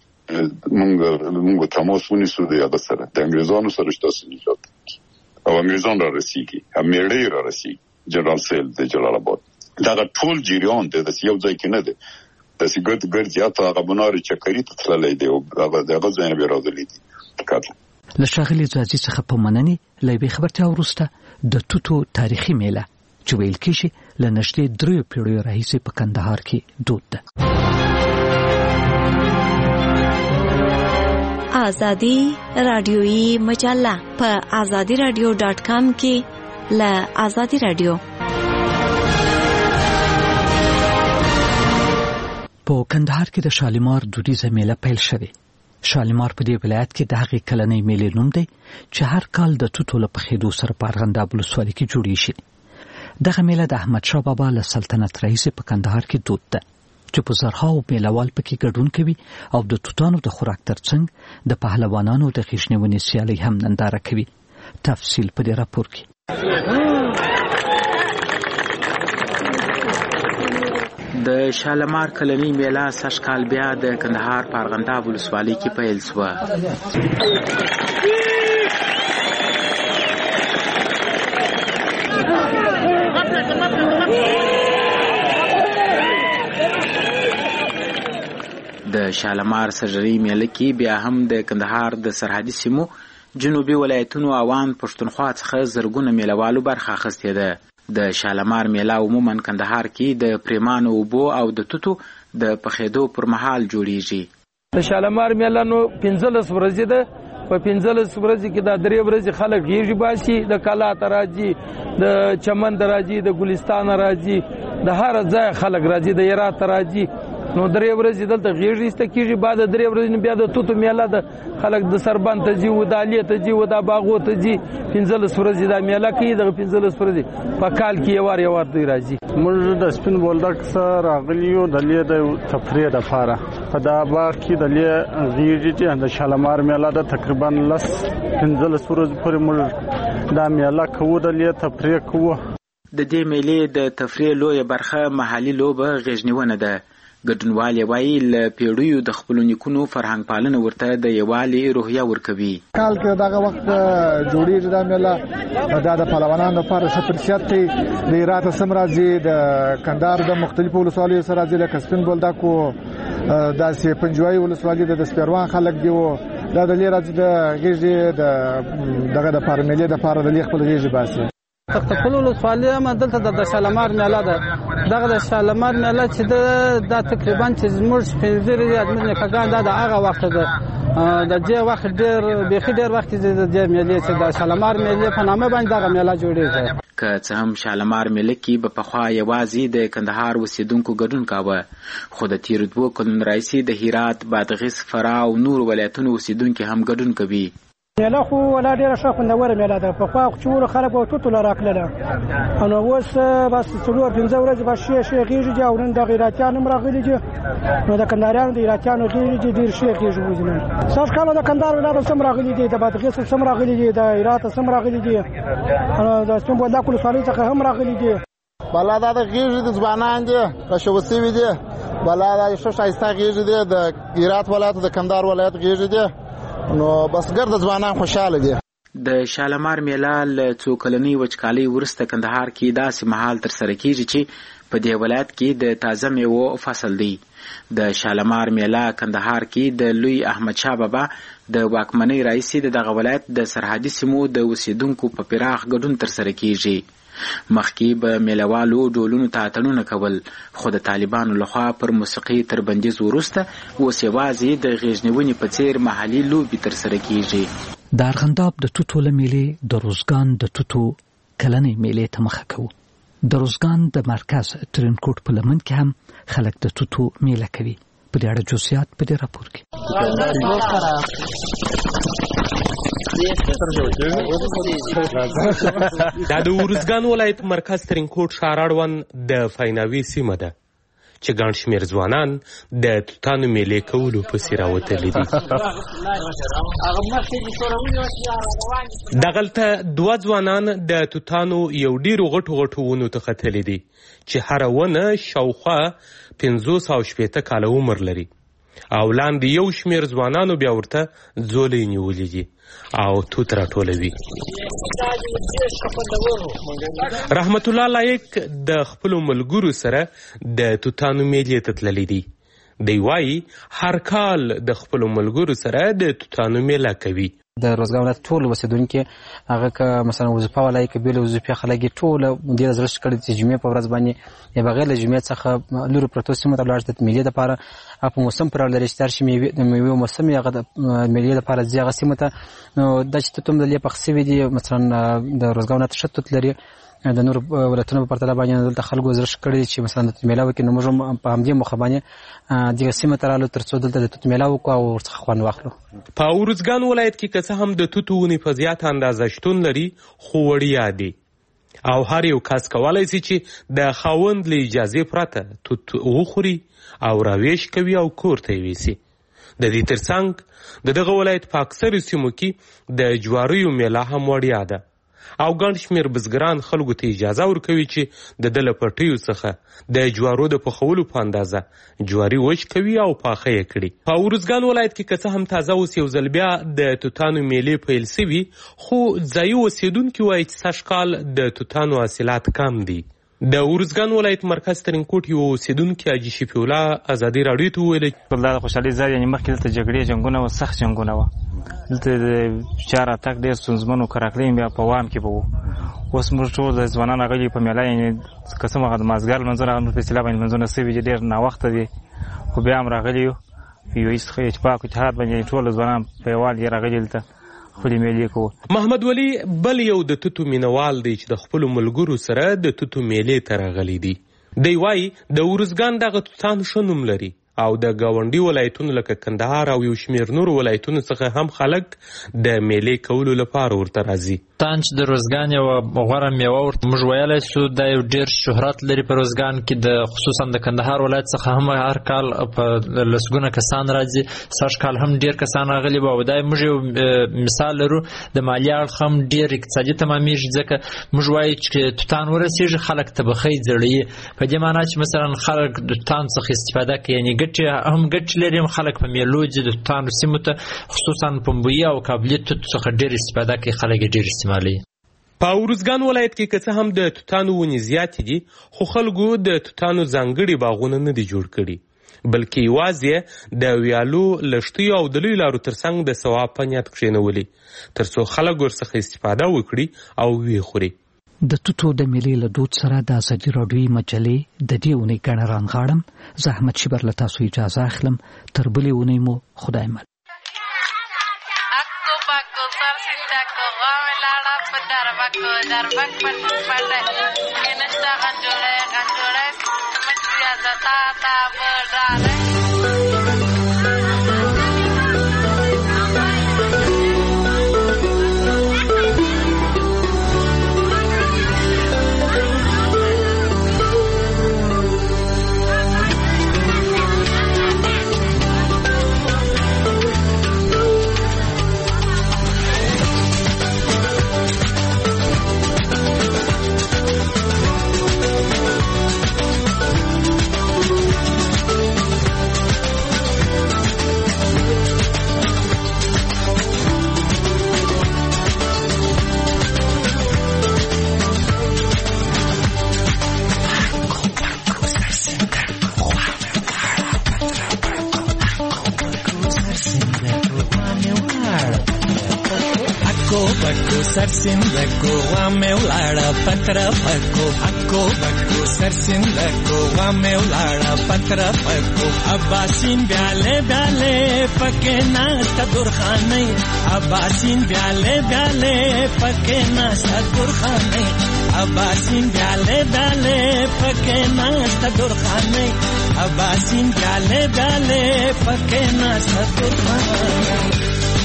موږ تماس ونیسو د هغه سره د انګریزانو سره تاسو نجات او انګریزان را رسیږي، امیرې را رسیږي، جنرال سیل د جلال آباد. دغه ټول جریان د یو ځای کې نه دی، د سیګرټ ګرځي حتی هغه بناري چکري ته تللی دی او هغه ځای نه راغلی دي. له ښاغلي ځاځي څخه په مننې له یوې خبرتیا وروسته د توتو تاریخي میله چې ویل کېږي له نږدې 3 پیړیو راهیسې په کندهار کې دود ده. آزادی رادیویی مجله په azadiradio.com کې له آزادی رادیو. په کندهار کې د شالیمار دودیزه میله پیل شوه. شالیمار په دې ولایت کې د هغې کلنۍ میلې نوم دی چې هر کال د توتو له پخېدو سره په ارغنداب ولسوالۍ کې جوړې شي. دغه میله د احمدشاه بابا له سلطنت راهیسې په کندهار کې دود ده چې په زرهاو میلهوال پکې ګډون کوي او د توتانو د خوراک ترڅنګ د پهلوانانو د غیږنیونې سیالۍ هم ننداره کوي. تفصیل په دې راپور کې. د شالمار کلنۍ میله سږ کال بیا د کندهار په ارغنداب ولسوالۍ کې پیل شوه. د شالمار سرجري میله کې بیا هم د کندهار د سرحدي سیمو جنوبي ولایتونو اوان پښتونخوا څخه زرګونه میلهوالو برخه اخیستې ده. د شالمار میله عموما کندهار کې د پریمانو اوبو او د توتو د پخېدو پر مهال جوړیږي. د شالمار میله نو 15 ورځې ده. په 15 ورځې کې د 3 ورځې خلک غیږي باسي، د کلا ته راځي، د چمن ته راځي، د ګلستان راځي، د هر ځای خلک راځي، د هرات ته راځي. نو 3 ورځې دلته غیږي ایسته کېږي. بعد 3 ورځې بیا د توتو میله د خلک د سربند ته ځي، د عالیه ته ځي، د باغو ته ځي. 15 ورځې د میله کوي. د 15 ورځې په کال کې یو وار دوی راځي. موږ د سپین بولدک سره راغلي یو د لیه د تفریح لپاره په دا باغ کې د لیه غیږي د شالمار میله د تقریبا 15 ورځې پورې موږ دا میله کوو، د لیه تفریح کوو. د دې میلې د تفریح لویه برخه محلي لوبه غیږنیونه ده. ګډونوال وایي له پیړیو د خپلو نیکونو فرهنګ پالنه ورته د یووالي روحیه ورکوي. کال کې دغه وخت جوړیږي دا میله دا د پهلوانانو لپاره ښه فرصت دی. د هرات سم راځي، د کندهار د مختلفو ولسوالیو سره راځي، لکه سپین بولدک او داسې پنجوایي ولسوالي د سپیروان خلک دی او دا د لې راځي د غیږې دغه د پاره میلې د پاره د لې خپل غیږې باسي. تختپل ولسوالي هم دلته د شالمار میله ده. دغه د شالمار میله چې دا تقریبا چې زموږ سپینځري ادمیر نیکګان دا د هغه وخت ده. د دې وخت ډېر وخت د دې میلې چې د شالمار میلې په نامه باندې دغه میله جوړېږي. که څه هم شالمار میله کې به پخوا یوازې د کندهار اوسېدونکو ګډون کاوه، خو د تېرو 2 کلونو راهیسې د هرات، بادغیس، فراه او نورو ولایتونو اوسېدونکي هم ګډون کوي. میله خو ولا ډېره ښه خوندوره میله ده. پخوا چې ټول خلک به توتو راکړله، نو اوس بس 4-5 ورځې به ښې غېږې دي او نن د هراتیان هم راغلي دي. نو د کندهاریانو د هراتیانو غېږې دي ډېر ښې غېږې وځي. نن سږ کال د کندهار ولایت هم راغلي دي، د بادغیس هم راغلي دي، د هرات هم راغلي دي، د سپین بولدک ولسوالۍ څخه هم راغلي دي. بلا دا د غېږې د ځوانان دي کشول سوي دي. بلا دا ښه ښایسته غېږې دي. د هرات ولایت د کندهار ولایت غېږې دي. نو بس ګرد ځوانان خوشاله دي. د شالمار میله له څو کلنۍ وچکالۍ وروسته کندهار کې داسې مهال ترسره کیږي چې په دې ولایت کې د تازه میوو فصل دی. د شالمار میله کندهار کې د لوی احمدشاه بابا د واکمنۍ راهیسې دغه ولایت د سرحدي سیمو د اوسېدونکو په پراخ ګډون ترسره کیږي. مخکې به میلهوالو ډولونو ته اتڼونه کول، خو د طالبانو لخوا پر موسیقي تر بندیز وروسته اوس یوازې د غېږنیونې په څېر محلي لوبې ترسره کیږي. د ارغنداب د توتو له میلې د روزګان د توتو کلنۍ میلې ته مخه کوو. د روزګان د مرکز ترینکوټ په لمن کې هم خلک د توتو میله کوي. په دې اړه جزئیات په دې راپور کې. دا د ارزګان ولایت مرکز ترینکوټ ښار اړوند د فیناوي سیمه ده چې ګڼ شمېر ځوانان د توتانو میلې کولو پسې راوتلي دي. دغلته 2 ځوانان د توتانو یو ډېرو غټو ونو ته ختلي دي چې هره ونه شاوخوا 560 کاله عمر لري او لاندې یو شمېر ځوانانو بیا ورته ځولۍ نیولي دي او توت راټولوي. رحمت الله لایق د خپلو ملګرو سره د توتانو میلې ته تللی دی. دی وایي هر کال د خپلو ملګرو سره د توتانو میله کوي. د روزګان ولایت ټول اوسېدونکي هغه که مثلا وظیفه والا که بېله وظیفې خلک یې ټوله ډېره زړه کړي چې جمعې په ورځ باندې یا بغیر له جمعې څخه لرو پرتو سیمو ته ولاړ شي د میلې دپاره په موسم پورې اړه لري چې هر شي د میوې موسم هغه د میلې دپاره ځي هغه سیمو ته. نو دا چې توت هم د لې پخ سوي دي مثلا د روزګان ولایت ښه توت لري د نورو ولایتونو په پرتله باندې دلته خلکو زړه کړي چې مثلا د توت میله وکړي. نو موږ هم په همدې موخه باندې دغه سیمه ته رالو تر څو دلته د توت میله وکړو او ورڅخه خوند واخلو. په ارزګان ولایت کې که څه هم د توتو ونې په زیاته اندازه شتون لري خو وړیا دي او هر یو کس کولی شي چې د خاوند له اجازې پرته توت وخوري او راویش کوي او کور ته یې ویسي. د دې ترڅنګ د دغه ولایت په اکثرو سیمو کې د جواریو میله هم وړیا ده او ګڼ شمېر بزګران خلکو ته اجازه ورکوي چې د ده له پټیو څخه د جوارو د پخولو په اندازه جواري وچ کوي او پاخه یې کړي. په ارزګان ولایت کې که څه هم تازه اوس یو ځل بیا د توتانو میلې پیل سوي خو ځایي اوسېدونکي وایي چې سږ کال د توتانو حاصلات کم دي. د ارزګان ولایت مرکز ترینکوټ یو اوسېدونکي حاجي شفیع الله ازادي راډیو ته وویل دا د خوشحالۍ ځای یعنې مخکې دلته جګړې جنګونه وه سخت جنګونه وه دلته د چار اتک ډېر ستونزمن و کراکلي بیا په وام کې به وو. اوس موږ ټول د ځوانان راغلي په میله یعنې که څه هغه د مازدیګر لمونځونه هغه په اصطلاح باندې لمونځونه سوي چې ډېر ناوخته دي خو بیا هم راغلي یو اتفاق اتحاد باندې ټول ځوانان په یووالي راغلي دلته خپلې میلې کوو. محمد ولی بل یو د توتو مینوال دی چې د خپلو ملګرو سره د توتو میلې ته راغلی دی. دی وایي د ارزګان دغه توتان ښه نوم لري او د ګاونډي ولایتونو لکه کندهار او یو شمېر نورو ولایتونو څخه هم خلک د میلې کولو لپاره ورته راځي. تانج د روزګان یوه غوره میوه ورته موږ ویلی سو دا یو ډېر شهرت لري په روزګان کې د خصوصا د کندهار ولایت څخه هم هر کال په لسګونه کسان راځي. سږ کال هم ډېر کسان راغلي وو او دا موږ یو مثال لرو د مالي اړخ هم ډېر اقتصادي تمامیږي ځکه موږ وایو چې توتان ورسېږي خلک طبخۍ زړوي په دې معنا چې مثلا خلک د توتان څخه استفاده کوي یعنې ګټې لري هم خلک په میلو ځي د توتانو سیمو ته خصوصا پنبوي او کابلي توت څخه ډېر استفاده کوي خلک یې ډېر استعمالوي. په ارزګان ولایت کې که څه هم د توتانو ونې زیاتې دي خو خلکو د توتانو ځانګړي باغونه نه دي جوړ کړي بلکې یوازې د ویالو لښتیو او د لویو لارو ترڅنګ د ثواب په نیت کښېنولي ترڅو خلک ورڅخه استفاده وکړي او ویې خوري. د توتو د میلې له دود سره د ازادي راډیویي مجلې د دې اونۍ ګڼه رانغاړم. زه احمد شیبر له تاسو اجازه اخلم. تر بلې اونۍ مو خدای مل. سرسندکو وامه ولاړه پتر پکو اکو بکو سرسندکو وامه ولاړه پتر پکو اباسین بیاله بیاله پکې ناسته درخانه اباسین بیاله بیاله پکې ناسته درخانه اباسین بیاله بیاله پکې ناسته درخانه اباسین بیاله بیاله پکې ناسته درخانه.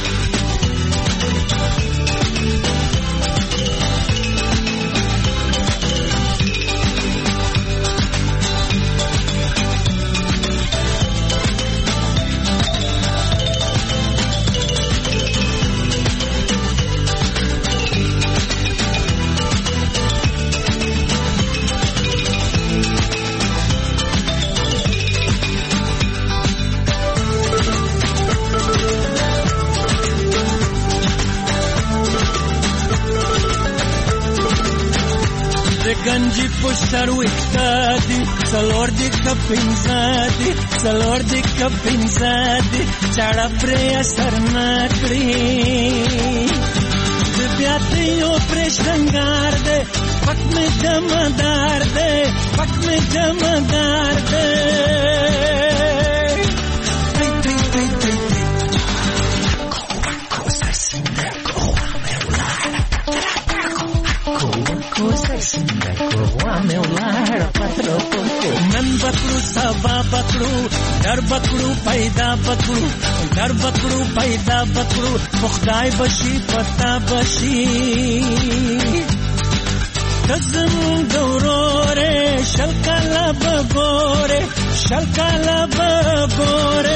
گنجی پشتر وکتا دی سلور دی کپینزا دی سلور دی کپینزا دی چاڑا پری اثر نکڑی بیاتیو پریشنگار دے پک میں جمدار دے پک میں جمدار دے نن بکڑو سبا بکڑو در بکڑو پیدا بکڑو در بکڑو پیدا بکڑو خدای بشی پتا بشی کزم گورورے شلکالا بگورے شلکالا بگورے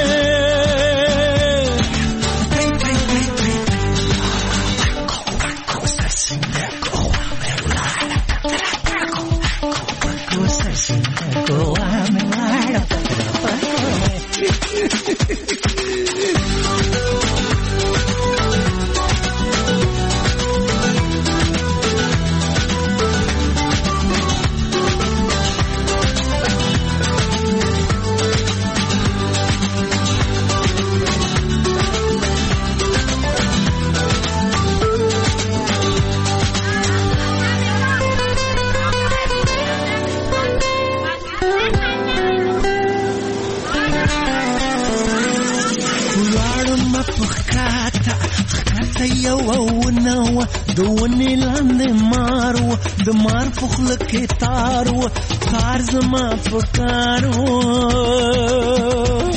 دونی لاندې مارو د مار پخله کې تارو کار زما پکارو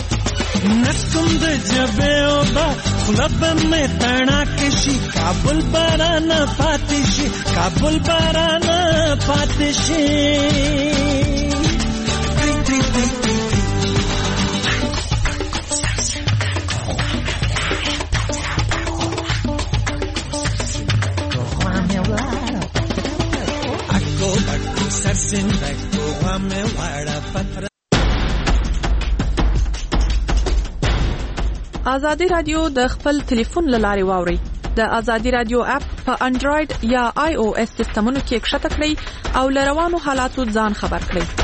نکم د جبه او با خلب مې تڼا کې شي کابل باران پاتې شي کابل باران پاتې شي ازادي رادیو د خپل ټلیفون لارې واوري د ازادي رادیو اپ په انډراید یا آی او اس سیسټمونو کې کښته کړئ او لروانو حالاتو ځان خبر کړئ